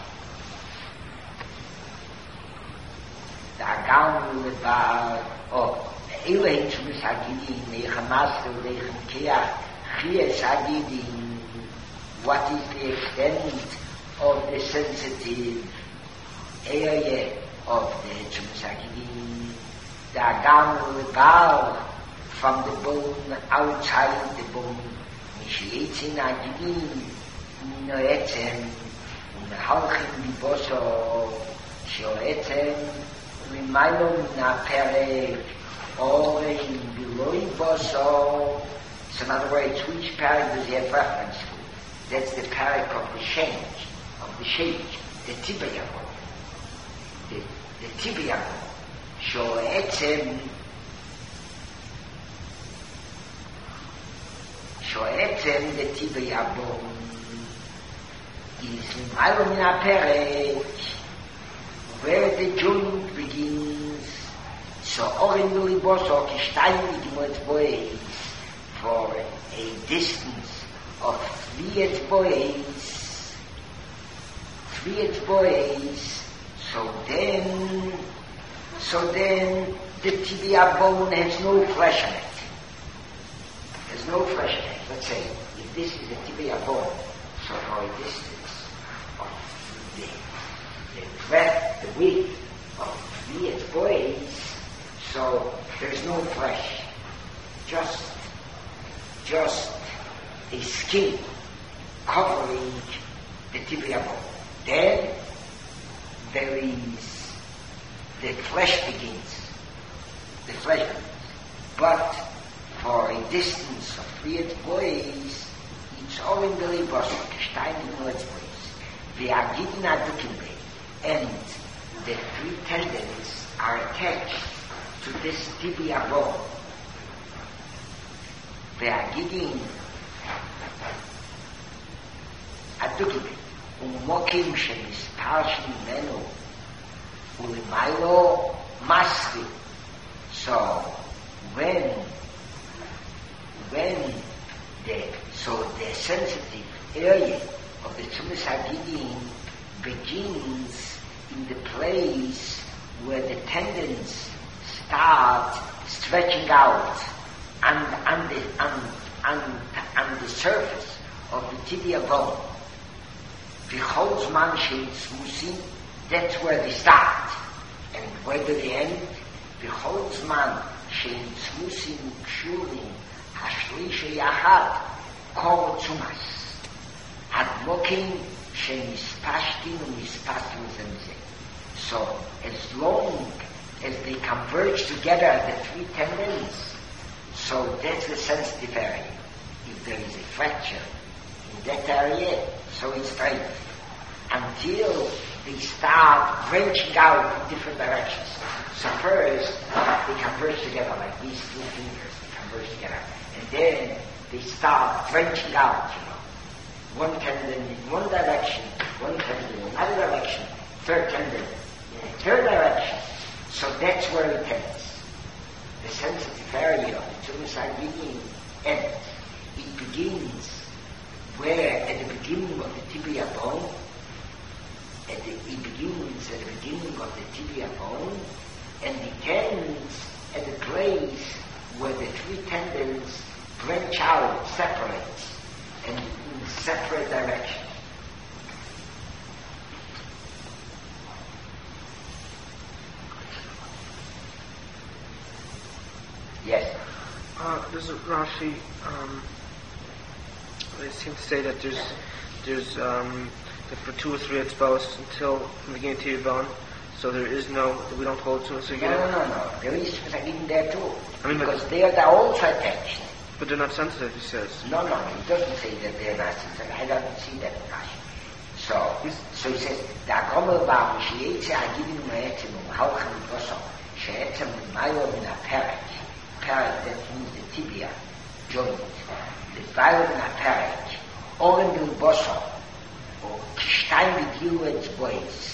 The Agarm Lebar, oh, Elohim Tumas HaGilui, Neichem Master, Neichem Keach, Chiyas HaGilui, what is the extent of the sensitive area of the Tumas HaGilui? The Agarm Lebar, from the bone, outside the bone, Mishiyetzin HaGilui, Noetzem, Umehalchim Liboso, Shoetzem, Umimaylo Minaperek, or in below Boso. So in other words, which parak does he have reference to? That's the parak of the change, of the shape, the tibia bone. The, the tibia bone. Shoetzem, Shoetzem, the tibia bone, is Mimaylo Minaperek, where the joint begins. So, Oren Liboso, Kishtayin Boys, for a distance of three boys, three boys, so then, so then the tibia bone has no flesh in it. There's no flesh in it. Let's say, if this is the tibia bone, so for a distance of the, the breadth, the width of three boys, so there's no flesh, just, just a skin covering the tibia bone. Then there is, the flesh begins, the flesh begins. But for a distance of three boys, it's all in the libos, Stein in the boys. They are given a dukin, and the three tendons are attached to this tibia bone. They are giving a dukime, umokim shemisparshim menu, ulimailo masri. So when, when the, so the sensitive area of the Tumas HaGilui begins in the place where the tendons start stretching out and on the, on, on, on the surface of the tibia bone. V'chol shein tzmusin, that's where they start. And where do they end? V'chol shein tzmusin kshurim hashlisha yachad kol tzumas. Admokim shemispashtim umispashtim zemzeh. So, as long as they converge together, the three tendons, so that's the sensitive area. If there is a fracture in that area, so it's straight. Until they start branching out in different directions. So first, they converge together like these two fingers, they converge together. And then they start branching out, you know. One tendon in one direction, one tendon in another direction, third tendon in a third direction. So that's where it ends. The sensitive area of the tumus agini ends. It begins where, at the beginning of the tibia bone, at the, it begins at the beginning of the tibia bone, and it ends at the place where the three tendons branch out, separate, and in separate directions. Yes? Uh, there's a Rashi, um, they seem to say that there's, there's, um, that for two or three exposed until from the beginning of tibia bone, so there is no, we don't hold tumus agini. No, no, no, no. There is tumus agini there too. I mean, because they are also attached. But they're not sensitive, he says. No, no, he doesn't say that they're not sensitive. I don't see that in Rashi. So, so he says, the agomel ba'am she'etze agini ma'etzem u'm'halchem u'boso she'etzem u'mayo min ha'perek. Perek, that means the tibia joint. The mayo min ha'perek. Oren u'boso. Or k'shtayim v'gilu etz bois.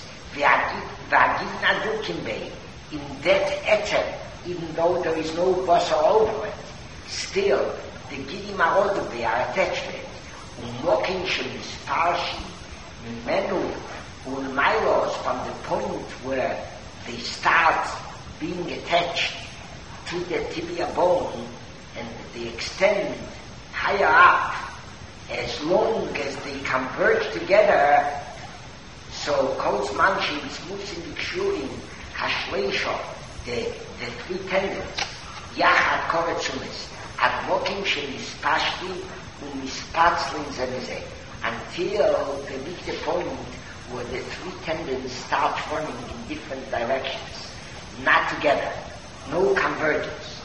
V'agin adukim bei. In that etzem, even though there is no boso over it, still, the gidim arodu, they are attached to it. Umokin shemisparshi, mimenu, ulmailos, from the point where they start being attached to the tibia bone, and they extend higher up, as long as they converge together, so kol zman shemismutzim b'kshurim, hashleisho, the, the three tendons, yachad koretzumis, admokim shemispashti umispatzlin zemize, until they reach the point where the three tendons start running in different directions, not together, no convergence.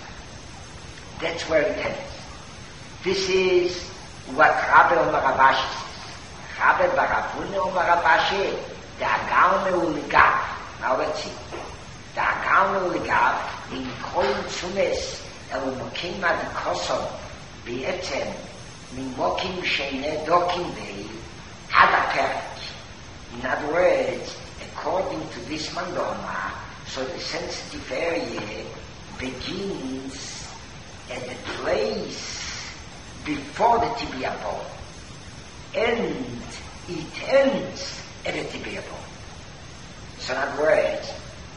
That's where it ends. This is what Rabbi Omer Rabashi says. Rabbi Barabune Omer Rabashi, the Agalme Uligav. Now let's see. The Agalme Uligav, in Kolim Tzumes, El Mokim Adikosom, B'etzem, Mimokim Sheine Dokim Bei, Hadaperek. In other words, according to this mandoma, so the sensitive area begins at the place before the tibia bone, and it ends at the tibia bone. So in other words,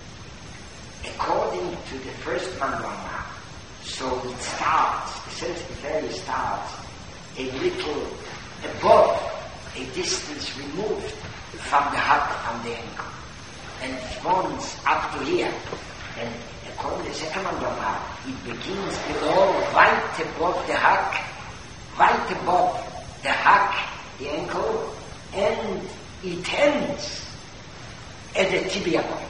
according to the first mandoma, so it starts, the sensitive area starts a little above, a distance removed from the hug on the ankle, and it runs up to here. And according to the second mandoma, it begins below, right above the hug, right above the hug, the ankle, and it ends at the tibia bone,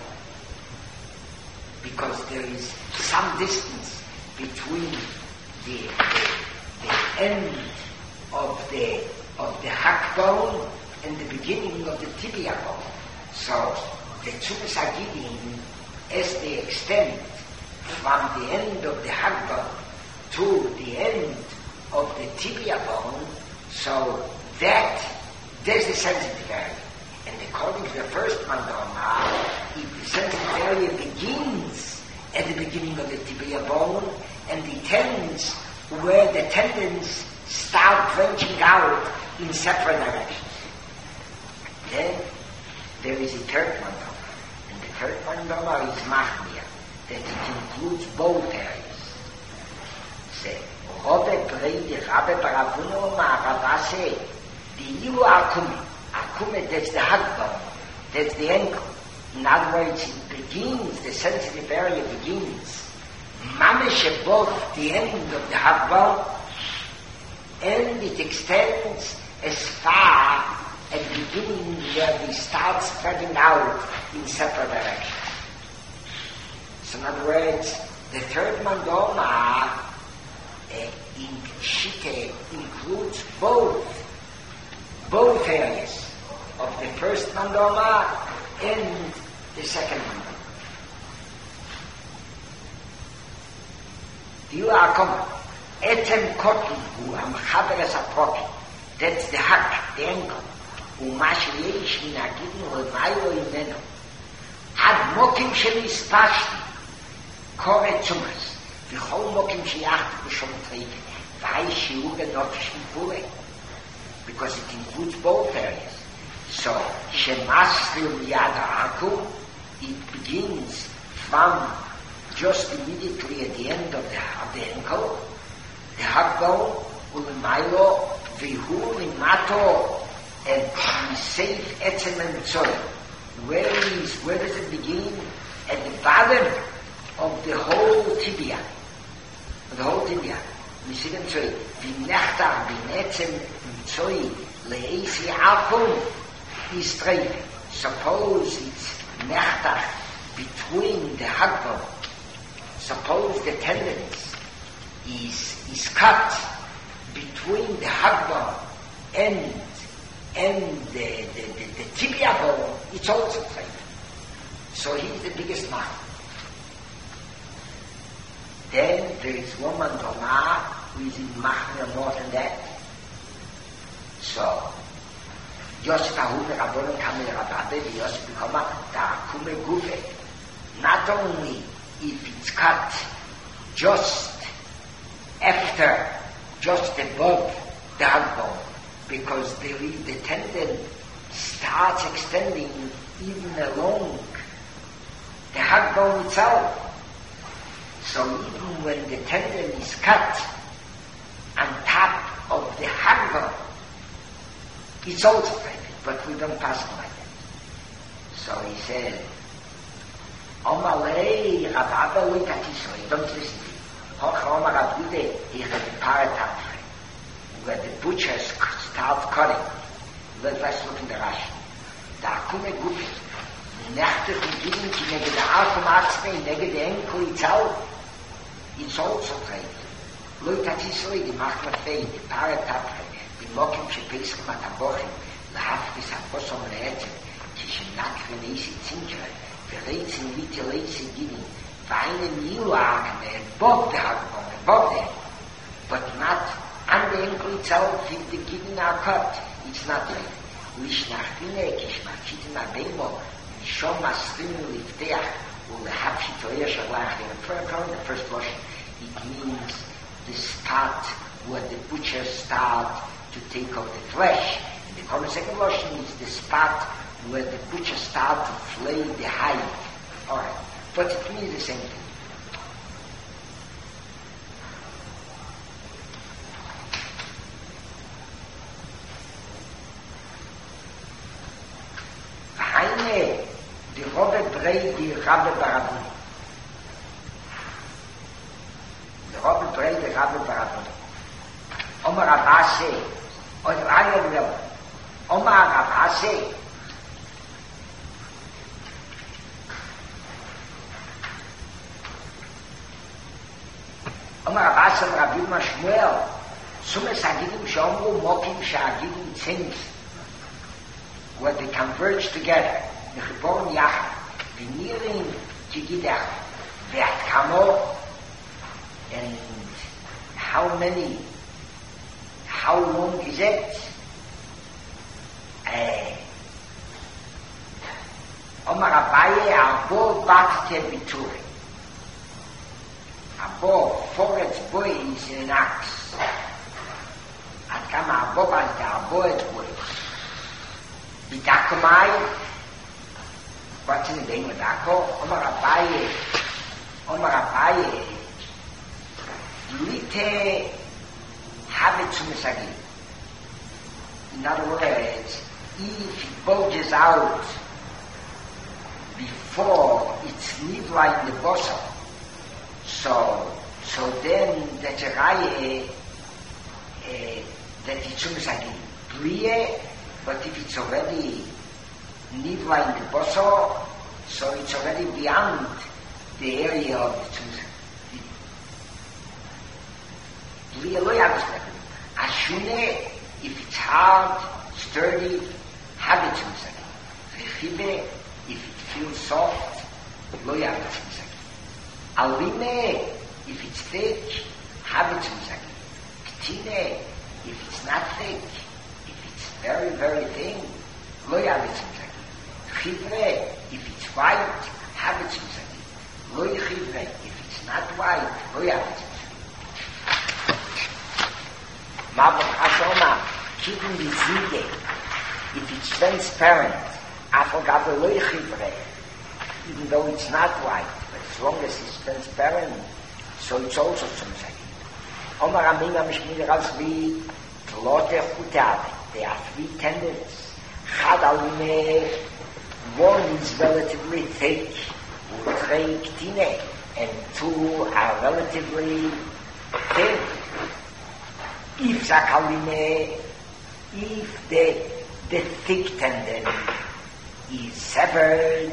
because there is some distance between the, the, the end of the of the hak bone and the beginning of the tibia bone. So the tumus agini, as they extend from the end of the hak bone to the end of the tibia bone, so that there's the sensitive area. And according to the first mandoma, if the sensitive area begins at the beginning of the tibia bone, and it ends where the tendons start branching out in separate directions. Then there is a third mandoma, and the third mandoma is machmir, that it includes both areas. Say, Robbe Breide, Rabbe Baravuno, Maravase, the Ilu Akume. Akume, that's the hug bone, that's the ankle. In other words, it begins, the sensitive area begins mamish above the end of the hug bone, and it extends as far at the beginning where we start spreading out in separate directions. So in other words, the third mandoma uh, in Shite includes both both areas of the first mandama and the second mandama. You are come. Etem kotu hu amchaberes apropi. That's the hak, the ankle. Umash leish min agidin levayo imenu. Ad mokim shemis pashti. Kore tzumas. V'chol mokim sheyacht b'shom treife. V'hai shiuge nofshim pure. Because it includes both areas. So, shemasril yada aku, it begins from just immediately at the end of the, of the ankle, the hug bone, ulimailo, vihu limato, and safe etzem and tzor. Where is, where does it begin? At the bottom of the whole tibia. The whole tibia. We see them tzor. V'nechtar b'netzem tzor le'esi akum is treif. Suppose it's nechtar between the hug bone. Suppose the tendons is is cut between the hug bone and and the, the, the, the tibia bone, it's also treif. So he's the biggest man. Then there is one mandama who is in machna more than that. So Yosef Ahu Rabbanon Kamei Rabbabe, Yosef become da kume gufe. Not only if it's cut just after, just above the hug bone, because the, the tendon starts extending even along the hug bone itself. So even when the tendon is cut on top of the hug bone, it's also private, but we don't pass it like that. So he said, Omalei Rav Abba Wikatisoi, don't listen to me. Hoch Omar Abude, he had the paratapre, where the butchers start cutting. Let's look in the Rashi. Da Akume Gufi, Nechte von Gidin, ki nege the Arkum Atzme, nege the Enkel itself, it's also trade. Wikatisoi, the Machma Fei, the paratapre, the Mokim Shepeskim Atabochim, the Hafkis Aposom Reetem, ki Shenakre Neisi Zinker, the rates in which the rates are giving, finding new arc above the hug bone, above them, but not on the ankle itself, if the giving are cut, it's not right. Lishnachine, Kishmachitin Abemo, Shom Masrin Lifteach, Ulehapshitoya Shalach, the first version, it means the spot where the butchers start to take off the flesh. The second version is the spot where the butcher start to flay the hide. Alright. But it means the same thing. Heine, die Robbe Brei, die Rabbe Barabuni. Die Robbe Brei, die Rabbe Barabuni. Omar Abase, oder Ayel Omar Abase, Omar Abbas and Rabbi Mashmuel, Sumes Hagidim Shomru Mokim Shagidim Tzins, where they converge together, Nechibon Yachad, V'nirin Tigidach, V'at Kamo, and how many, how long is it? Uh, Omar Abaye Arbo Bakte Bituri. Abo, forward boy is in an axe. At kama abo bas the abo boy. Bidakomai. What's in the name of Dako? Omar Abaye. Omar Abaye. Lite have it to Misagi. In other words, if it bulges out before it's midline in the bosom, So, so then that's a raye uh, that it's almost like plie, but if it's already nivla in the boso, so it's already beyond the area of the tzumza. Plie lo yavisleku. Ashune If it's hard, sturdy, habitum sagi. Rechive, if it feels soft, lo yabitum sagi. Alime, if it's thick, habitum sagi. Ktine, if it's not thick, if it's very, very thin, lo yabitum sagi. Chivre, if it's white, habitum sagi. Lo ychivre, if it's not white, lo yabitum sagi. Mabach Hashoma, keeping the zige, if it's transparent, afogave lo ychivre, even though it's not white, but as long as it's transparent, so it's also something. Omar Amina Mishmir Azvi, Tlote Chutav, there are three tendons. Chad Alume, one is relatively thick, Utrei Ktine, and two are relatively thin. If Zakalime, if the, the thick tendon is severed,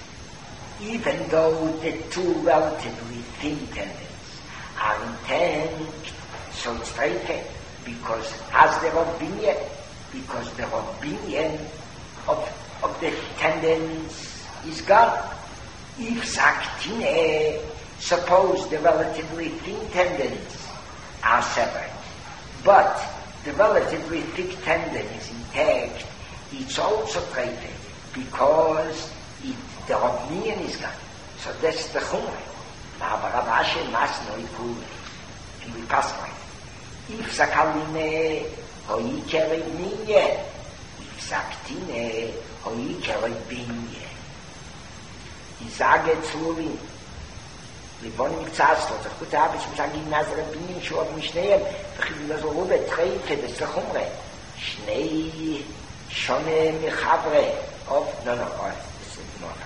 even though the two relatively thin tendons are intact, so it's taken, because as the Rabbinian, because the Rabbinian of, of the tendons is gone. If Zaktine, suppose the relatively thin tendons are severed, but the relatively thick tendon is intact, it's also taken, because it, the Rabbinian is gone. So that's the Chumrah. Ma'abarabashe mas no ikule. And we pass by. If Zakalime, hoi kere minye. If Zaktine, hoi kere binye. I sage zu ihm, wir wollen nicht zahlst, also gut habe ich mich an die Nazare binye, ich habe mich näher, ich will das so rüber trete, das ist der Chumre. Schnee, schone, mechavre, auf, no, no, oh, das ist noch.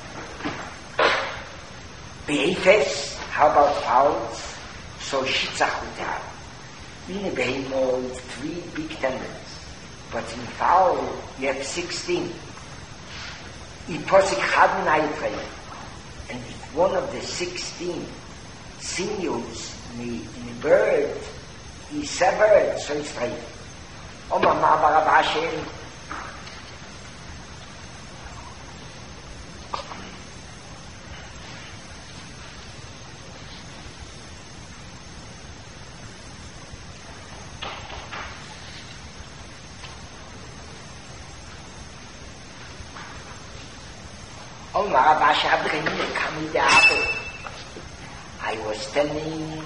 Beefes, how about fowls? So shitzachutar. In a behemoth, three big tendons. But in fowl, you have sixteen. Iposik hadn't I And if one of the sixteen sinews in the, in the bird is severed, so it's three. Oma ma'abarav Hashem. Oh, Marabasha Abdrehine, come the apple. I was standing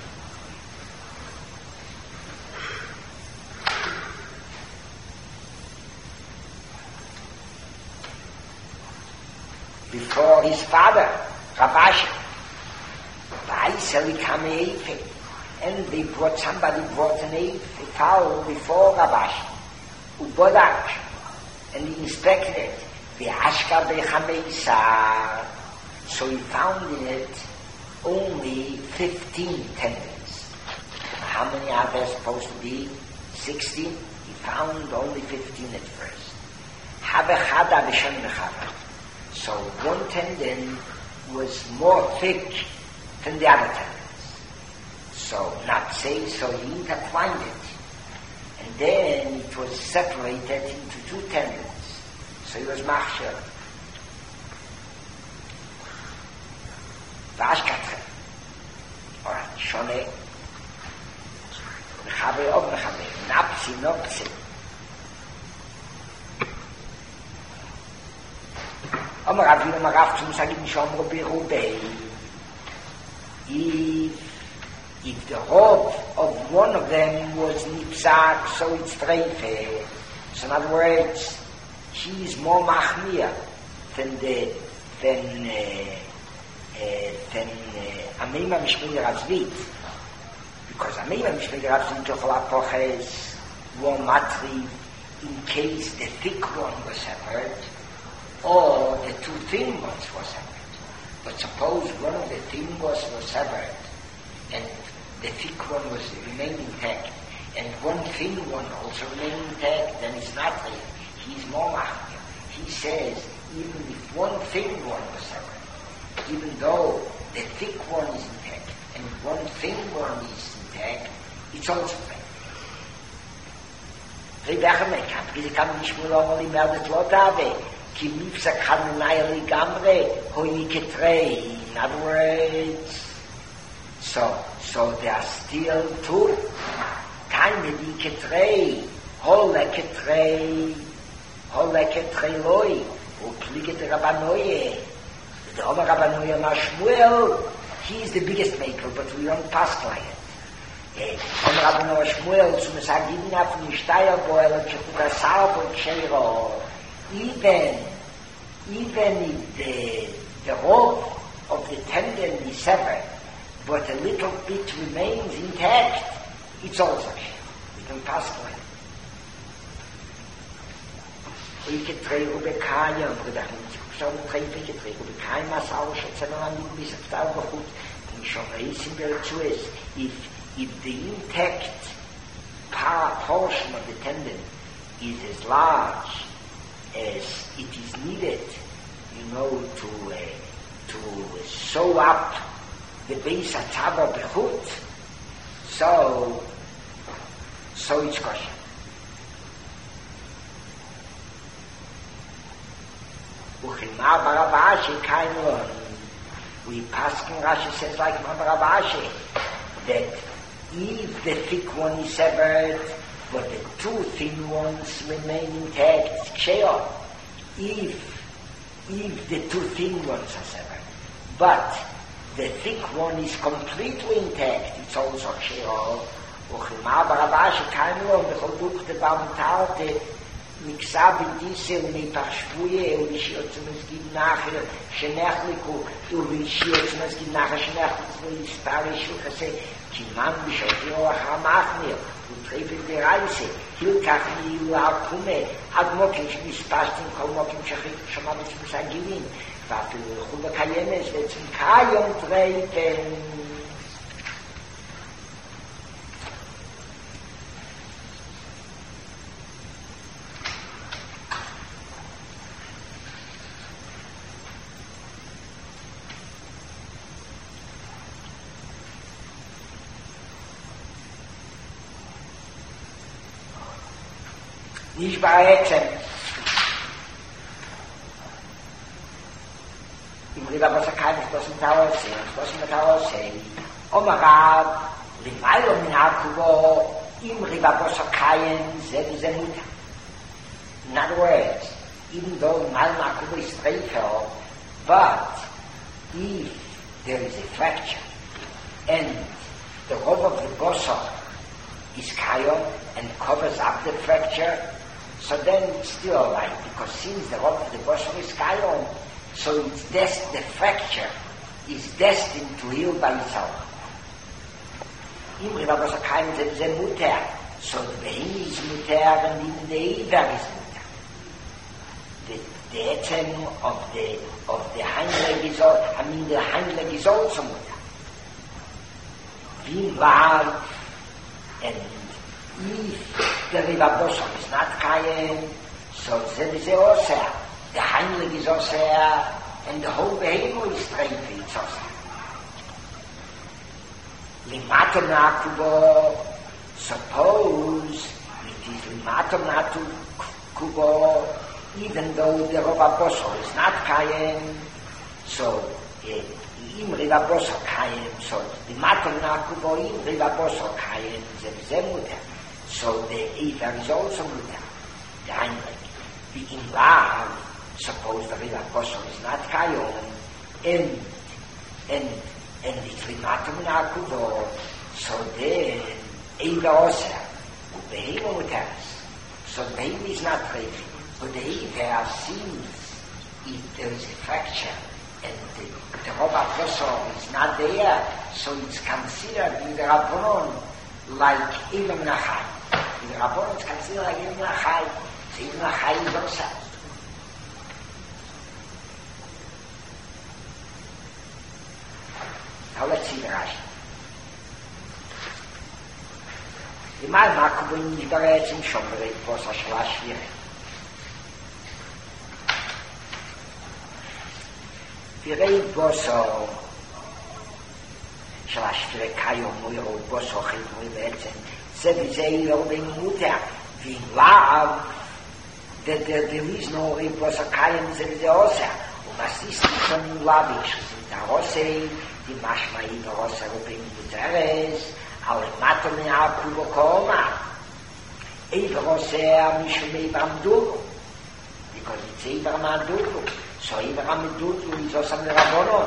before his father, Rabasha. Vaiseli come Eife. And they brought, somebody brought an Eife, a fowl before Rabasha. Ubodak. And he inspected it. So he found in it only fifteen tendons. How many are there supposed to be? Sixteen? He found only fifteen at first. So one tendon was more thick than the other tendons. So not say, so he intertwined it. And then it was separated into two tendons. So he was machshir. Vashkatre. Alright, shone. Mechabe ob mechabe. Napsi, nopsi. Omer Avinu Marav zum Sagim Shomro Berubei. If, if the rope of one of them was nipsak, so it's treife. So in other words, he is more machmir than the than uh, uh, than Amima Mishmir Azvit, because Amima Mishmir Azvit Jochala Poches were matri in case the thick one was severed or the two thin ones were severed. But suppose one of the thin ones was severed and the thick one was remained intact, and one thin one also remained intact, then it's not thin. He's more machmir. He says, even if one thin one was severed, even though the thick one is intact and one thin one is intact, it's also thin. Rebecca kann, wie kann nicht mehr lange mehr das Lot haben. Ki mifsa kann nahe gamre, hoi ketrei. In other words, so, so they are still two. Keine die ketrei, hole ketrei, hole ketrei loi, und pliege der Rabbanoye. The Omer Rabbanoye Mashmuel, he is the biggest maker, but we don't pass like it. Omer Rabbanoye Shmuel, zum Sagin auf den Steierboil, und Chechuta Salbo, Cheiro, even, even if the, the rope of the tendon is severed, but a little bit remains intact, it's also share. We can pass like it. We can try over Kaya, and we can try over Kaya, Masao, Shetzanan, we can try over Hut, and we shall raise in the choice. If, if the intact part, portion of the tendon is as large as it is needed, you know, to, uh, to sew up the base of Tava Behut, so, so it's kosher. Uchilma Barabashi Kainlon. We pass in Rashi says like Barabashi that if the thick one is severed, but the two thin ones remain intact, it's ksheor. If, if the two thin ones are severed, but the thick one is completely intact, it's also ksheor. Uchilma Barabashi Kainlon, the Choduk the Bamtalte, מקסה בדיסל מפרשפויה ולישיות שמסגיד נחר שנחלקו ולישיות שמסגיד נחר שנחלקו ולספר ישו כסה כימן בשביל אחר מחמיר וטריפל ברייסה הלקח מיילו הרקומה עד מוקים שמספשתם כל מוקים ששמע בספוס הגילים ואפילו הלכו בקיימס וצמקה יום טריפל nicht בעצם. אם ריבה בסקאי נכתוסים תאורסי, נכתוסים תאורסי, אומר רב, למיילו מן העקובו, אם ריבה בסקאי זה וזה מותר. In other words, even though mal makubo is straighter, but if there is a fracture and the rope of the bosso is kayon and covers up the fracture, so then it's still alright, because since the rope of the bosom is kayon, so it's des- the fracture is destined to heal by itself. Im riba bosa kayon ze ze muter, so the behini is muter and even the iver is muter. The, the etem of the of the hind leg is also, I mean the hind leg is also muter. Vim vav and if the riba bosom is not kayen, so there is also the hind leg is also and the whole behavior is straight, it's also. Limato nakubo, suppose it is limato nakubo, even though the riba bosom is not kayen, so im riba bosom kayen, so limato nakubo im riba bosom kayen, there is muter. So the Eiver is also muter, the hind leg. The Invar, suppose the river bosom is not kayon, and, and, and it's limatum nakubo, so then Eiver also, the Behema muters. So the Behema is not ready, but the Eiver sees if there is a fracture, and the, the river bosom is not there, so it's considered in the Rabbanon like Eiver Menachai. The Rabbanon is considered like Eiver Menachai. So Eiver Menachai is also. Now let's see the Rashi. The Mal Makubo in Yidorets in Shomere, it was a Shalash Vire. Vire Boso Shalash Vire Kayo Muyo Boso Chit Muyo Betzen. זה וזה לא במותה, the love, that there, there is no Ibosa Kayim Zevze Osa. Was ist schon in Labisch? Der Rosse, die Maschmai der Rosse Rupin Muteres, alle Matom in Akubo Koma. Eva Rosse Amishum Evam Dulu. Because it's Evam Dulu. So Evam Dulu is also the Rabbonon.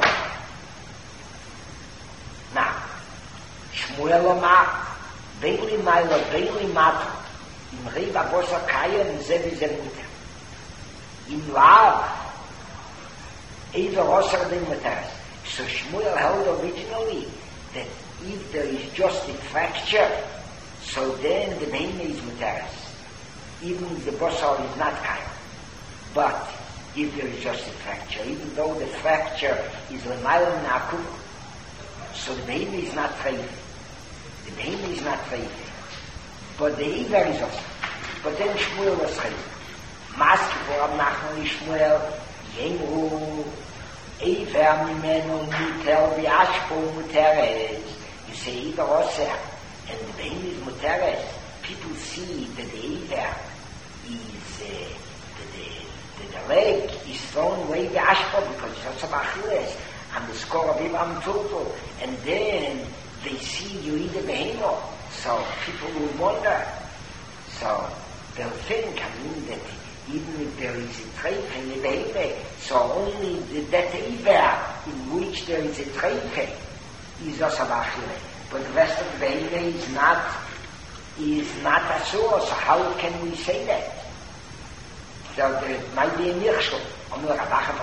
Now, Shmuel Omar, Beili Mailo, Beili Matom, im Reba Bosa Kayim Zevi Zemuter. In love, Eva Rosser than Matthias. So Shmuel held originally that if there is just a fracture, so then the behemoth is Matthias. Even if the bossar is not kind. But if there is just a fracture, even though the fracture is Lemailem Nakum, so the behemoth is not treif. The behemoth is not treif. But the Eva is also. But then Shmuel was treif. Maske for Abnachman Shmuel, Yemru, Ever Mimenu Mutel Viashpo Muteres. You say Eva Roser, and the behemoth is Muteres. People see that the Ever is, uh, the, the, the, the leg is thrown away Viashpo because it's also Achilles, and the score of Ivam Turtle, and then they see you eat the behemoth. So people will wonder. So they'll think, I mean, that even if there is a treif in the behemoth, so only the, that Iver in which there is a treif is also Achilles. But the rest of the behemoth is not, is not Asur, so how can we say that? So there might be a Nirschel. Why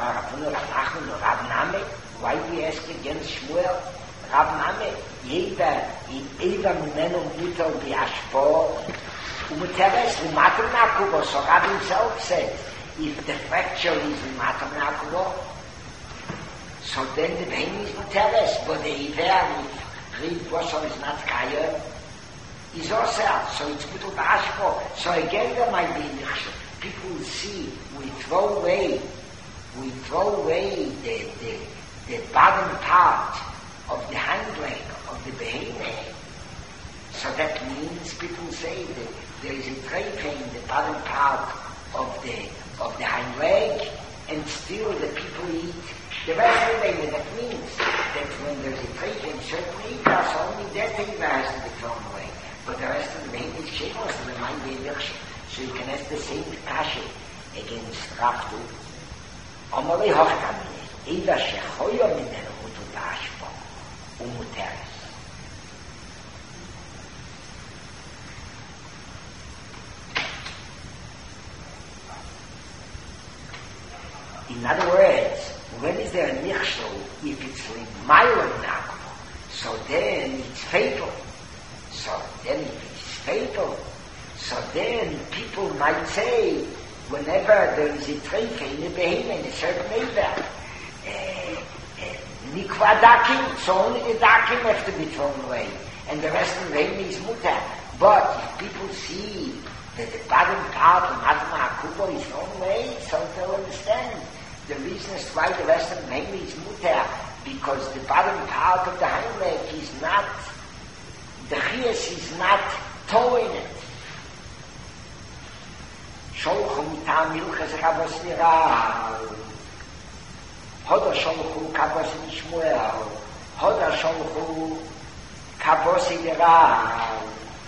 do you ask against Shmuel? Rav Name, jeder in Eva Mimenu Mutel Viashpo, Umuteres, Umatam Nakubo, so Rav himself said, if the fracture is Umatam Nakubo, so then the pain is Muteres, but the Eva, if Reed Bossor is not Kaya, is also, so it's Mutel Viashpo. So again there might be Nichshel. People will see, we throw away, we throw away the, the, the bottom part of the hind leg of the behemoth. So that means people say that there is a treif in the bottom part of the of the hind leg, and still the people eat the rest of the behemoth. That means that when there is a treif in certain eaters, only that thing has to be thrown away. But the rest of the behemoth is shemos, and there might be a nirshel. So you can ask the same kashe against Raftu. Amalei hochtamine, Eva shechoyo minenu mutu tashpo. Umuteres. In other words, when is there a nichshel if it's Lemailem Nakubo? So then it's fatal. So then if it's fatal, so then people might say, whenever there is a treif in a behemoth, in a certain Eva, Nikva dakim, so only the dakim have to be thrown away, and the rest of the behemoth is mutar. But if people see that the bottom part of Matma Akubo is thrown away, so they'll understand the reason is why the rest of the behemoth is mutar, because the bottom part of the hind leg is not, the chias is not towing it. Sholchu mitam milchas rabos niral. Hoda sholchu kabos in Shmuel. Hoda sholchu kabos in Rav.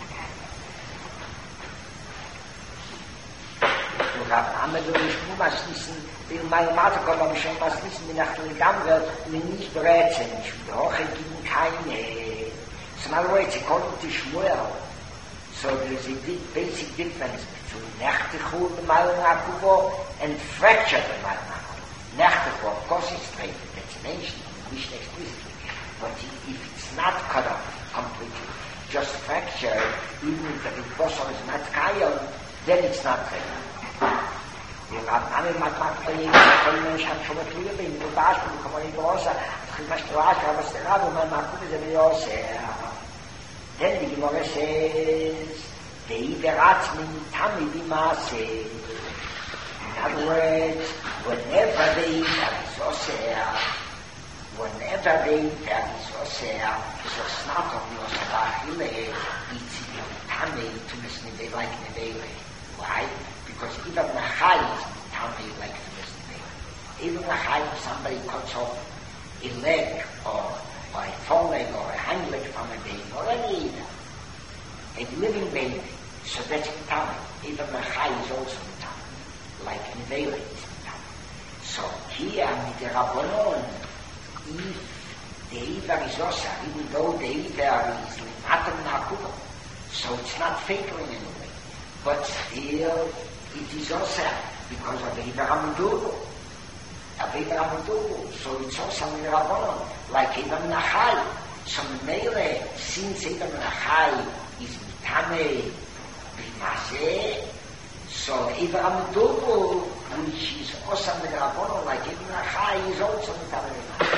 Rav Ahmed und Shmuel mas nissen, in meiner Mate kommen aber schon mas nissen, wie nach der Gamre, mir nicht berät sind. Ich will auch gegen keine. So in other words, according to Shmuel, so there's a big basic difference between Nechtechur B'Mailem Akubo and fracture B'Mailem Akubo. Nechtechur, of course, is straight. That's mentioned in the Mishnah explicitly. But if it's not cut off completely, just fracture, even if the Bosor is not Kayon, then it's not straight. Rav Nami Matmat B'Yim, כל מיני שם שומע תלויה בין מודש ובכמוני בעושה, התחיל משתרש, רב הסתרה, ומה מהקוד הזה ביוסה. Then the Gemara says, Ve'iveratz minitami b'maaseh. In other words, whenever the Iver is oseh, whenever the Iver is oseh, so it's not only oseh b'achile, it's Tamei to listen to like Nevele. Why? Because even the high is Tamei like to listen to Even the high, if somebody cuts off a leg or, or a foreleg or a hind leg from a baby or any either, a living baby, so that's Tamei. Even the high is also Tamei, like Nevele is Tamei. So here with the Rabbanon, if the Iver is Osa, even though the Iver is Matam Nakuba, so it's not fatal in any way. But still, it is Osa because of the Iver Amudugu. Of Iver Amudugu. So it's Osa in the Rabbanon, like Iver Nahai. So Mele, since Iver Nahai is Mitame, Bimase, so Iver Amudugu, which is Osa in the Rabbanon, like Iver Nahai is also Mitame.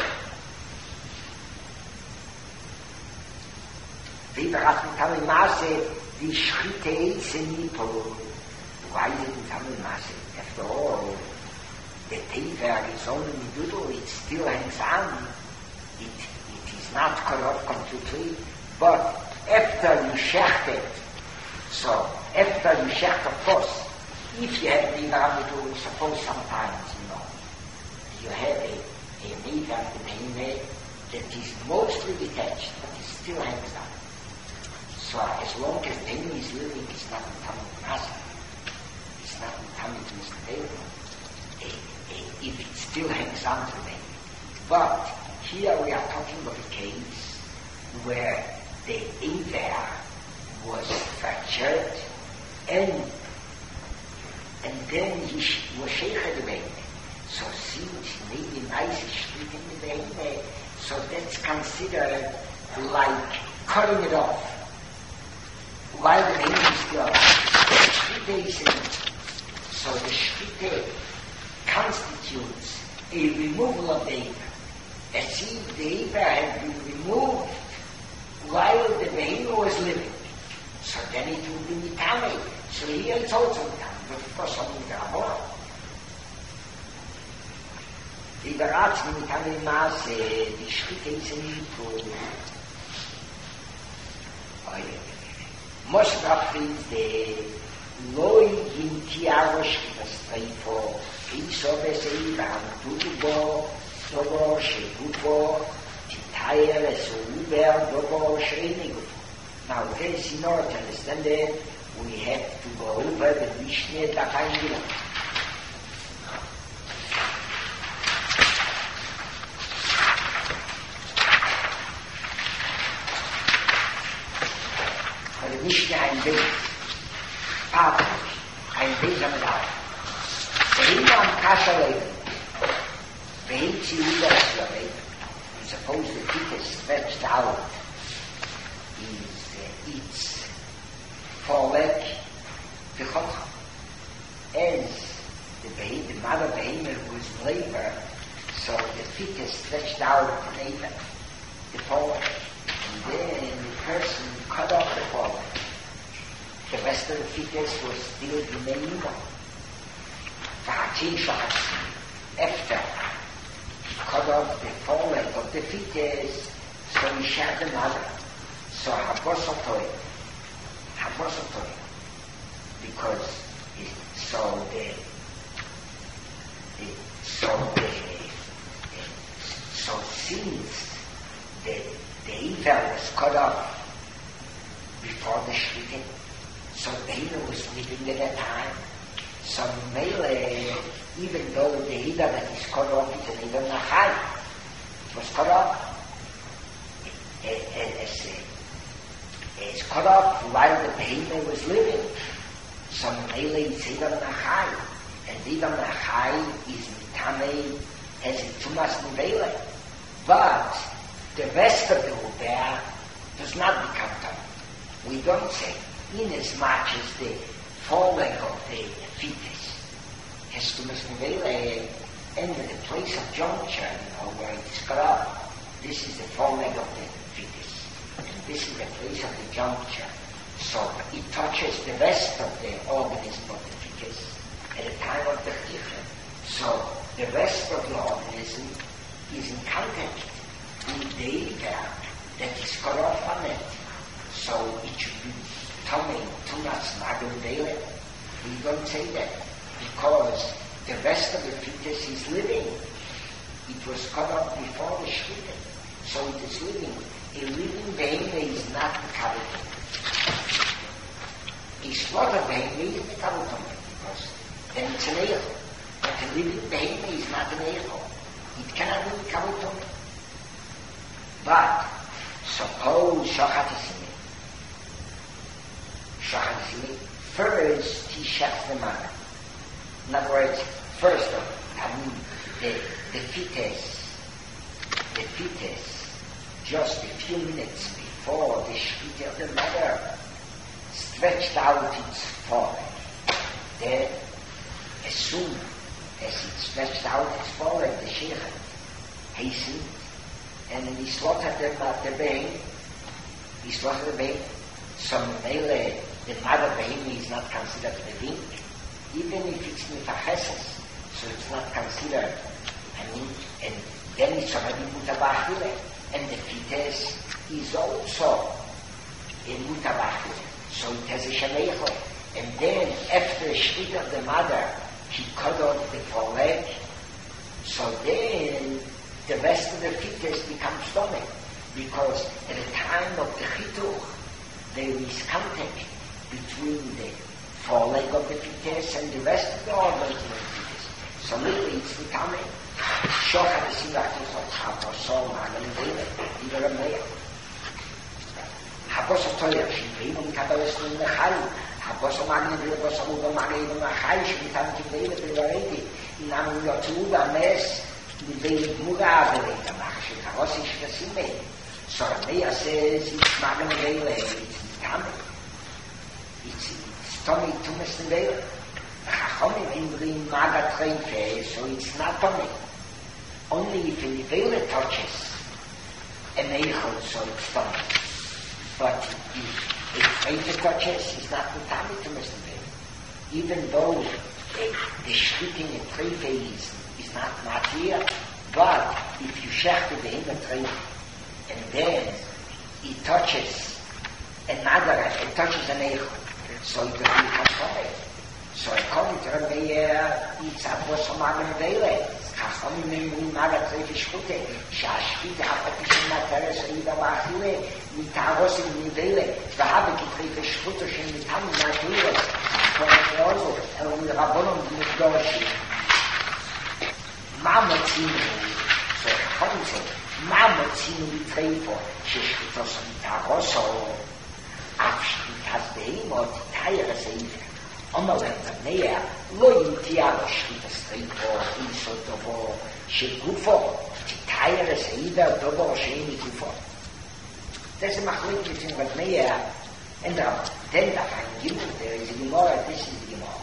Weber hat mit Tamei Masse die Schritte Eitze Nipo. Why is it in Tamei Masse? After all, the Tever is only Midudo, it still hangs on. It, it is not cut off completely, but after you shecht it, so after you shecht, of course, if you have Weber Midudo, suppose sometimes, you know, you have a, a Weber Midudo that is mostly detached, but it still hangs on. So as long as the enemy is living, it's not becoming massive. It's not becoming misbehaving. If it still hangs on to them. But here we are talking of a case where the Iver was fractured and and then he was shaken away. So since he made a nice street in the baby, so that's considered like cutting it off. While the baby is still alive, Shvite is in it. So the Shvite constitutes a removal of the Iver. As if the Iver had been removed while the baby was living. So then it would be Mitame. So here it's also Mitame, but of course only the Rabbanon. The Iveratz Mitame Maase, the Shvite is in it. Oh yeah. Mosraf is the loy ginti arosh k'vastreifo k'iso v'seiva amtubo dobo shegubo titayer esuber dobo she'enigufo. Now, guys, in order to understand it, we have to go over the Mishneh Dafayim Gimel. Mishnah ein Beis, Pater, ein Beis am Lau. Behina am Kasha Leben, Behitzi Uda Leben, and suppose the feet is stretched out, is uh, its foreleg, V'chot, as the Behina, the mother Behina was in labor, so the feet is stretched out to labor, the foreleg, and then the person cut off the foreleg. The rest of the fetus was still remaining on. Fa'atin shots, after he cut off the foreleg of the fetus, so he shot the mother. So habosotoi, habosotoi, because it, so the, the so the, so since the the Iver was cut off before the Shvite, so Behina was living at that time. So Mele, even though the Iver that is cut off is an Iver Nachai, it was cut off. It's, it's cut off while the Behina was living. So Mele is Iver Nachai. And Iver Nachai is Mitame as a Tumas Nivele. But the rest of the Uber does not become Tumas. We don't say, in as much as the foreleg of the fetus has to Nivele and the place of juncture, you know, where it's cut up. This is the foreleg of the fetus. And this is the place of the juncture. So it touches the rest of the organism of the fetus at the time of the Tichel. So the rest of the organism is in contact with the Iver that is cut off on it. So it should be tummy We don't say that because the rest of the fetus is living. It was cut off before the Shechita, so it is living. A living behemoth is not the Kavutum. A slaughtered behemoth is the Kavutum because then it's an Eichel. But a living behemoth is not an Eichel. It cannot be the Kavutum. But suppose Shochatisimi. Shochatisimi. First, he shechs the mother. In other words, first of all, I mean, the, the fetus, the fetus, just a few minutes before the Shechita of the mother, stretched out its foreleg. Then, as soon as it stretched out its foreleg, the Shechit hastened, and he slaughtered the, the behemoth. He slaughtered the behemoth. So, Mele, the mother behemoth is not considered living, even if it's Nifacheses, so it's not considered. I mean, and then it's already Mutabachile, and the fetus is also a Mutabachile, so it has a Shameichel. And then, after the Shechita of the mother, he cut off the foreleg, so then the rest of the fetus becomes stomach, because at the time of the Chituch, there is contact between the foreleg of the fetus and the rest of the organs of the fetus. So really it's the tummy. Shochar is in Achtichot, Habosol, Magan, and David, either a male. Habosol Toyer, Shibrim, and Kabbalas in the Chai, Habosol Magan, and Habosol Uba Magan, and the Chai, Shibim, and David, and already, in Amu Yotuba, Mes, the David Muga, the David, and Achtichot, Shibim. So Rabbeya says it's Magan, and David, it's the tummy. It's tummy tumas and veil. Chachamim in bring maga treife, so it's not tummy. Only if the veil touches an eichel, so it's tummy. But if a treife touches, it's not the tummy tumas and veil. Even though the shriking in treife is, is not not here, but if you shech the veil in treife, and then it touches another, it touches an eichel, so it will become tummy. So according to Rabbeya, it's Habosol Magan Veile. Chachamim meimrim Maga Treife Shchute, שהשחית הפטיש מהטרס העידה באכילה, מתהרוסים מנבלה, והבה כתריפה שחוטו שניתן מהטרס, כתורת לאוזו, אלו מרבונם מוקדושים. מה מצינו? So חכמים זה, מה מצינו מטריפו, ששחוטו מתהרוסו, אף שחית בהימות, תאיר העידה. אומר להם בניה, לא ימתיע לשחית הסטריפו, איסו דובו, שגופו, תתאר הסעידה דובו שאיני גופו. Das ist Machlik between Rabbeya and Rav. Then the Gimel, there is a Gemara, this is the Gemara.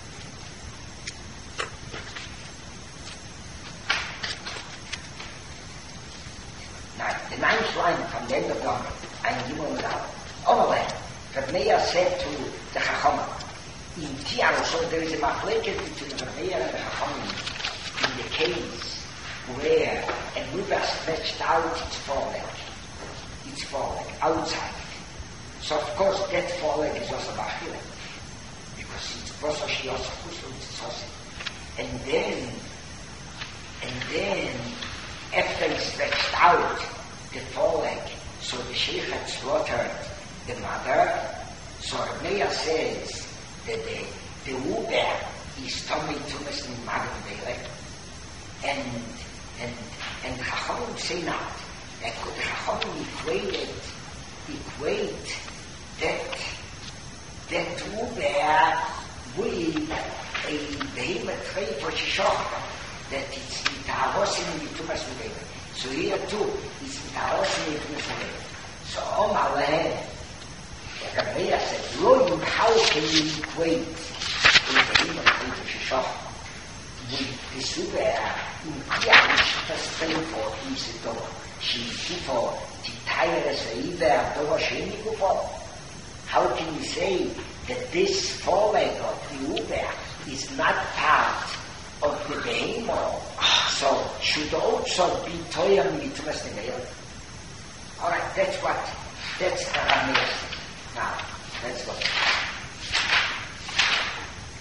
Now, the ninth line from the end of the ein Gimel and Rav. Overland, Rabbeya said to the Chachama, in Tiago, so there is a Machlik between Rabbeya and the Chachama in the case where a river stretched out its foreleg. Its foreleg, outside. So of course that foreleg is also Bachila. Because it's Bosa Shiosafus and it's also. And then, and then, after he stretched out the foreleg, so the Sheikh had slaughtered the mother, so Rabbeya says that the, the Uber is Tommy Tumas in Magan Belek. And, and, and Chachamim say not. That could Chachamim equate, equate that, that Uber with a behemoth trait for Shishokra, that it's Mitarosim and Tumas Mubeva. So here too, it's Mitarosim and Tumas Mubeva. So Omar Lehem, the Rabbeya said, Lo, how can you equate a behemoth trait for Shishokra with the Uber in Kiyash for Isidor? Shifo, Titayra Saida, Dova Sheni Gufo. How can you say that this foreleg of the Uber is not part of the behemoth? So, should also be Toyam Mitumas Neveil? Alright, that's what, that's the Ramesh. Now, let's go.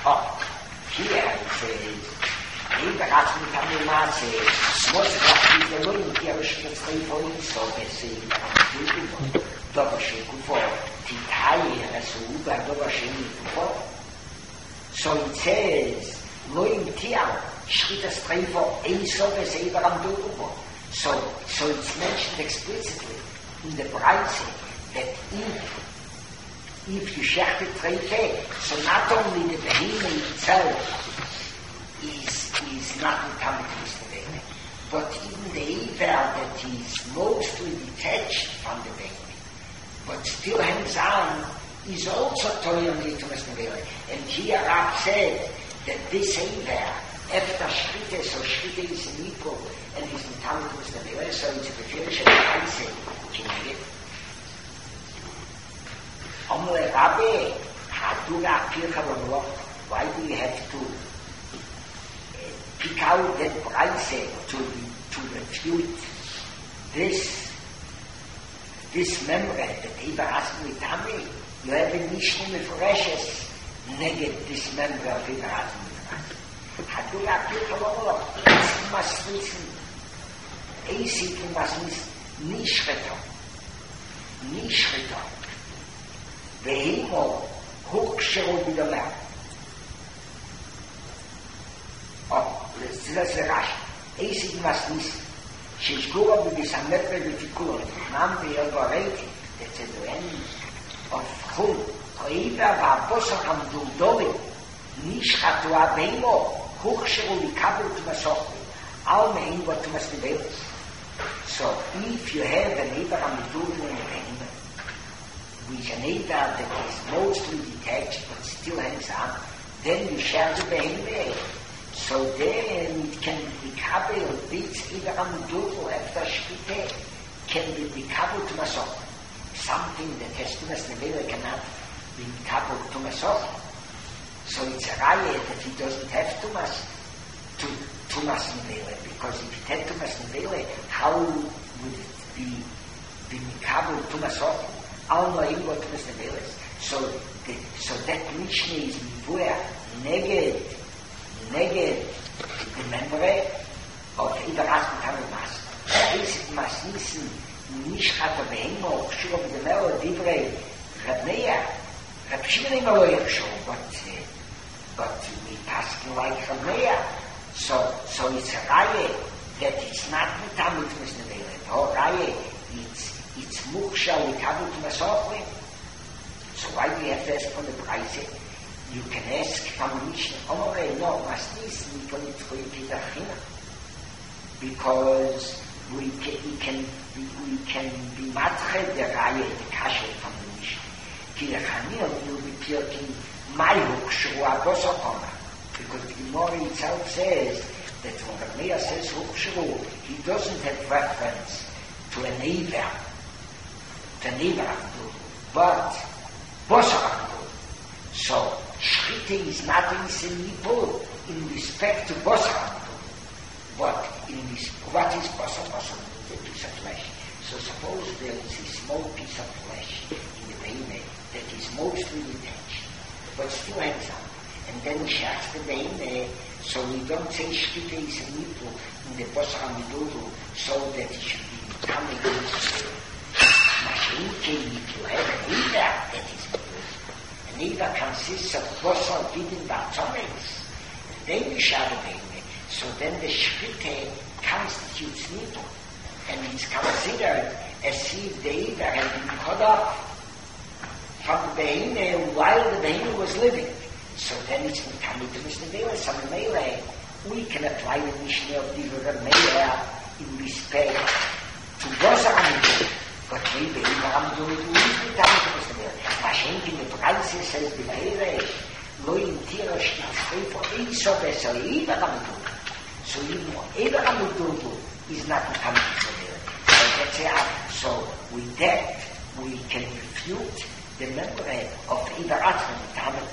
Oh, here it says, Eber hat mit einem Maße, muss rasch mit der Leute, die habe ich jetzt nicht vorhin so gesehen, da war schon gut vor, die Teile, also über, da war schon gut vor. So it says, Loim Tial, schritt das Treffer, ein so gesehen, Eber am Dodo. So, so it's mentioned explicitly in the Breite that if if you share the trefe, so not only the behemoth itself is is not becoming to Mister Behemoth, but even the Eber that is mostly detached from the behemoth, but still hangs on, is also tolerant to Mister Behemoth. And here Rab said that this Eber, after Schritte, so Schritte is an equal, and is becoming to Mister Behemoth, so it's a gefährliche Weise, Kinder. Amle Rabbi, Hadura Kirchalonor, why do you have to uh, pick out that price to to refute this this memory that Eber has with Tami? You have a mission with Reshes, negate this memory of Eber has with Hadura Kirchalonor, es must listen, Eisik must listen, Nischretter, Nischretter. והימו הוקשרו בדומה. או, זה זה רש. איסיק מסניס, ששגורה בביסמט ובתיקון, נם ביוגורייטי, תצדוין, הופכו, כאיבה והבוסר המדולדולי, נשחטו הבהימו, הוקשרו לקבל תמסוכו, על מהים ותמסניבלס. So, if you have an Eber Amidulin in the behemoth, which an Eber that is mostly detached but still hangs on, then you share the behemoth. So then it can be coupled, this Eber Amidulin after Shkite can be coupled to Masok. Something that has Tumas Nevela cannot be coupled to Masok. So it's a raya that he doesn't have Tumas to Tumas Nevela, because if it had Tumas Nevela, how would it be be Mikabel Tumas Masok? All no Ingo Tumas Nevela. So the, so that Mishnah is Mivuah neged neged the memory of Ibaras Mekabel Mas. This is Masnissen Nishchat Behemo Shua B'Demel Divrei Rab Meir Rab Shimon Imaloyer Show, but but we pass like Rab Meir. So, so it's a raya that it's not mitamit to Mister Nevela. No raya, it's it's muksha likabel to Masofre. So why do you have to ask from the price? You can ask from the Mishnah. Omore no masnis nikonit koyikidachina, because we can we can we, we can be matched the raya the kasher from the Mishnah. Kidachanil will be pirking my muksha abosotoma. Because the Gemara itself says that when the Meir says Hukshru, he doesn't have reference to a neighbor, to a neighbor Abdul, but Bosar Abdul. So, Shchite is not in Sinipur in respect to Bosar Abdul, but in this, what is Bosar? Bosar is a piece of flesh. So suppose there is a small piece of flesh in the Behemoth that is mostly detached, but still hangs on. And then shacks the behemoth, so we don't say Shkita is a nipple in the Bosar Midudu, so that it should be coming into the Mashinke if you have an Eber that is Midudu. An Eber consists of Bosar Vidin Bartomes, and then you share the behemoth, so then the Shkita constitutes nipple, and it's considered as if the Eber had been cut off from the behemoth while the behemoth was living. So then it's coming to Mister Nevela. Some Mele, we can apply the Mishnah of Divrei Meir in respect to Bosar Amidul, but maybe Eber Amidul is coming to Mister Nevela. Mashenk in the Preise says the Meire, lo in Tira Shtitzrei for Eiso Besser Eber Amidul. So even Eber Amidul is not coming to Mister Nevela. So that's it. So with that, we can refute the memory of Eber Amidul.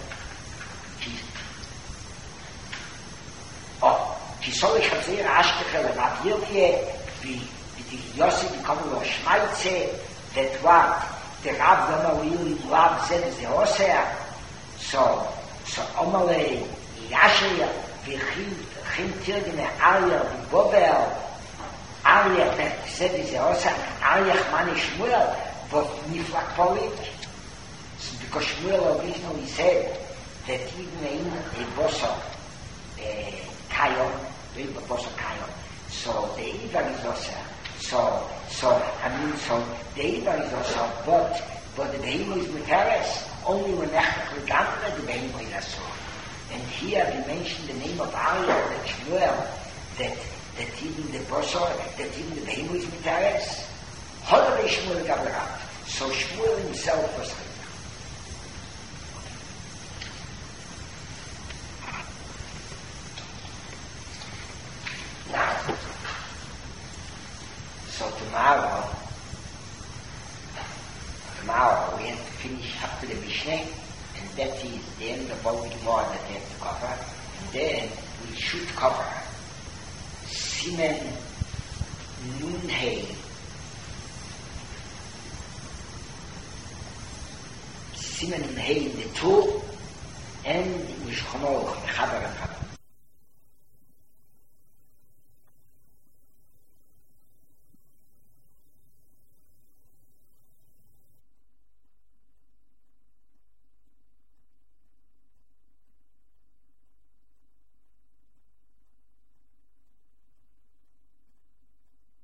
Oh, כי soll ich auf sehr Aschkeche lemacht Jirkie, wie die Yossi bekommen nur Schmeize, that what the Rab Gamaliel in Rab said is the Osir. So, So Omale, Yashaya, Vichim, Chim Tirgene, Arya, Bobel, Arya, that said is also Arya Chmani Shmuel, but Niflak Polik. So because Shmuel originally said that even in a Boso, Kayon, the Boso Kayon, so the Ivar is also, so, so, I mean, so the Ivar is also, but, but the Behemo is Mutares, only when Echach Legamre, the Behemo is also. And here we mention the name of Arya, that Shmuel, that, that even the Boso, that even the Behemo is Mutares, Hodere Shmuel Gablerat. So Shmuel himself was Chayim. Now, so tomorrow, tomorrow we have to finish up to the Mishnah, and that is the end of all the Gemara that we have to cover, and then we should cover Simen Nun Hey, Simen Nun Hey in the two, and Mishchon Aruch, Mechaber and Chaber.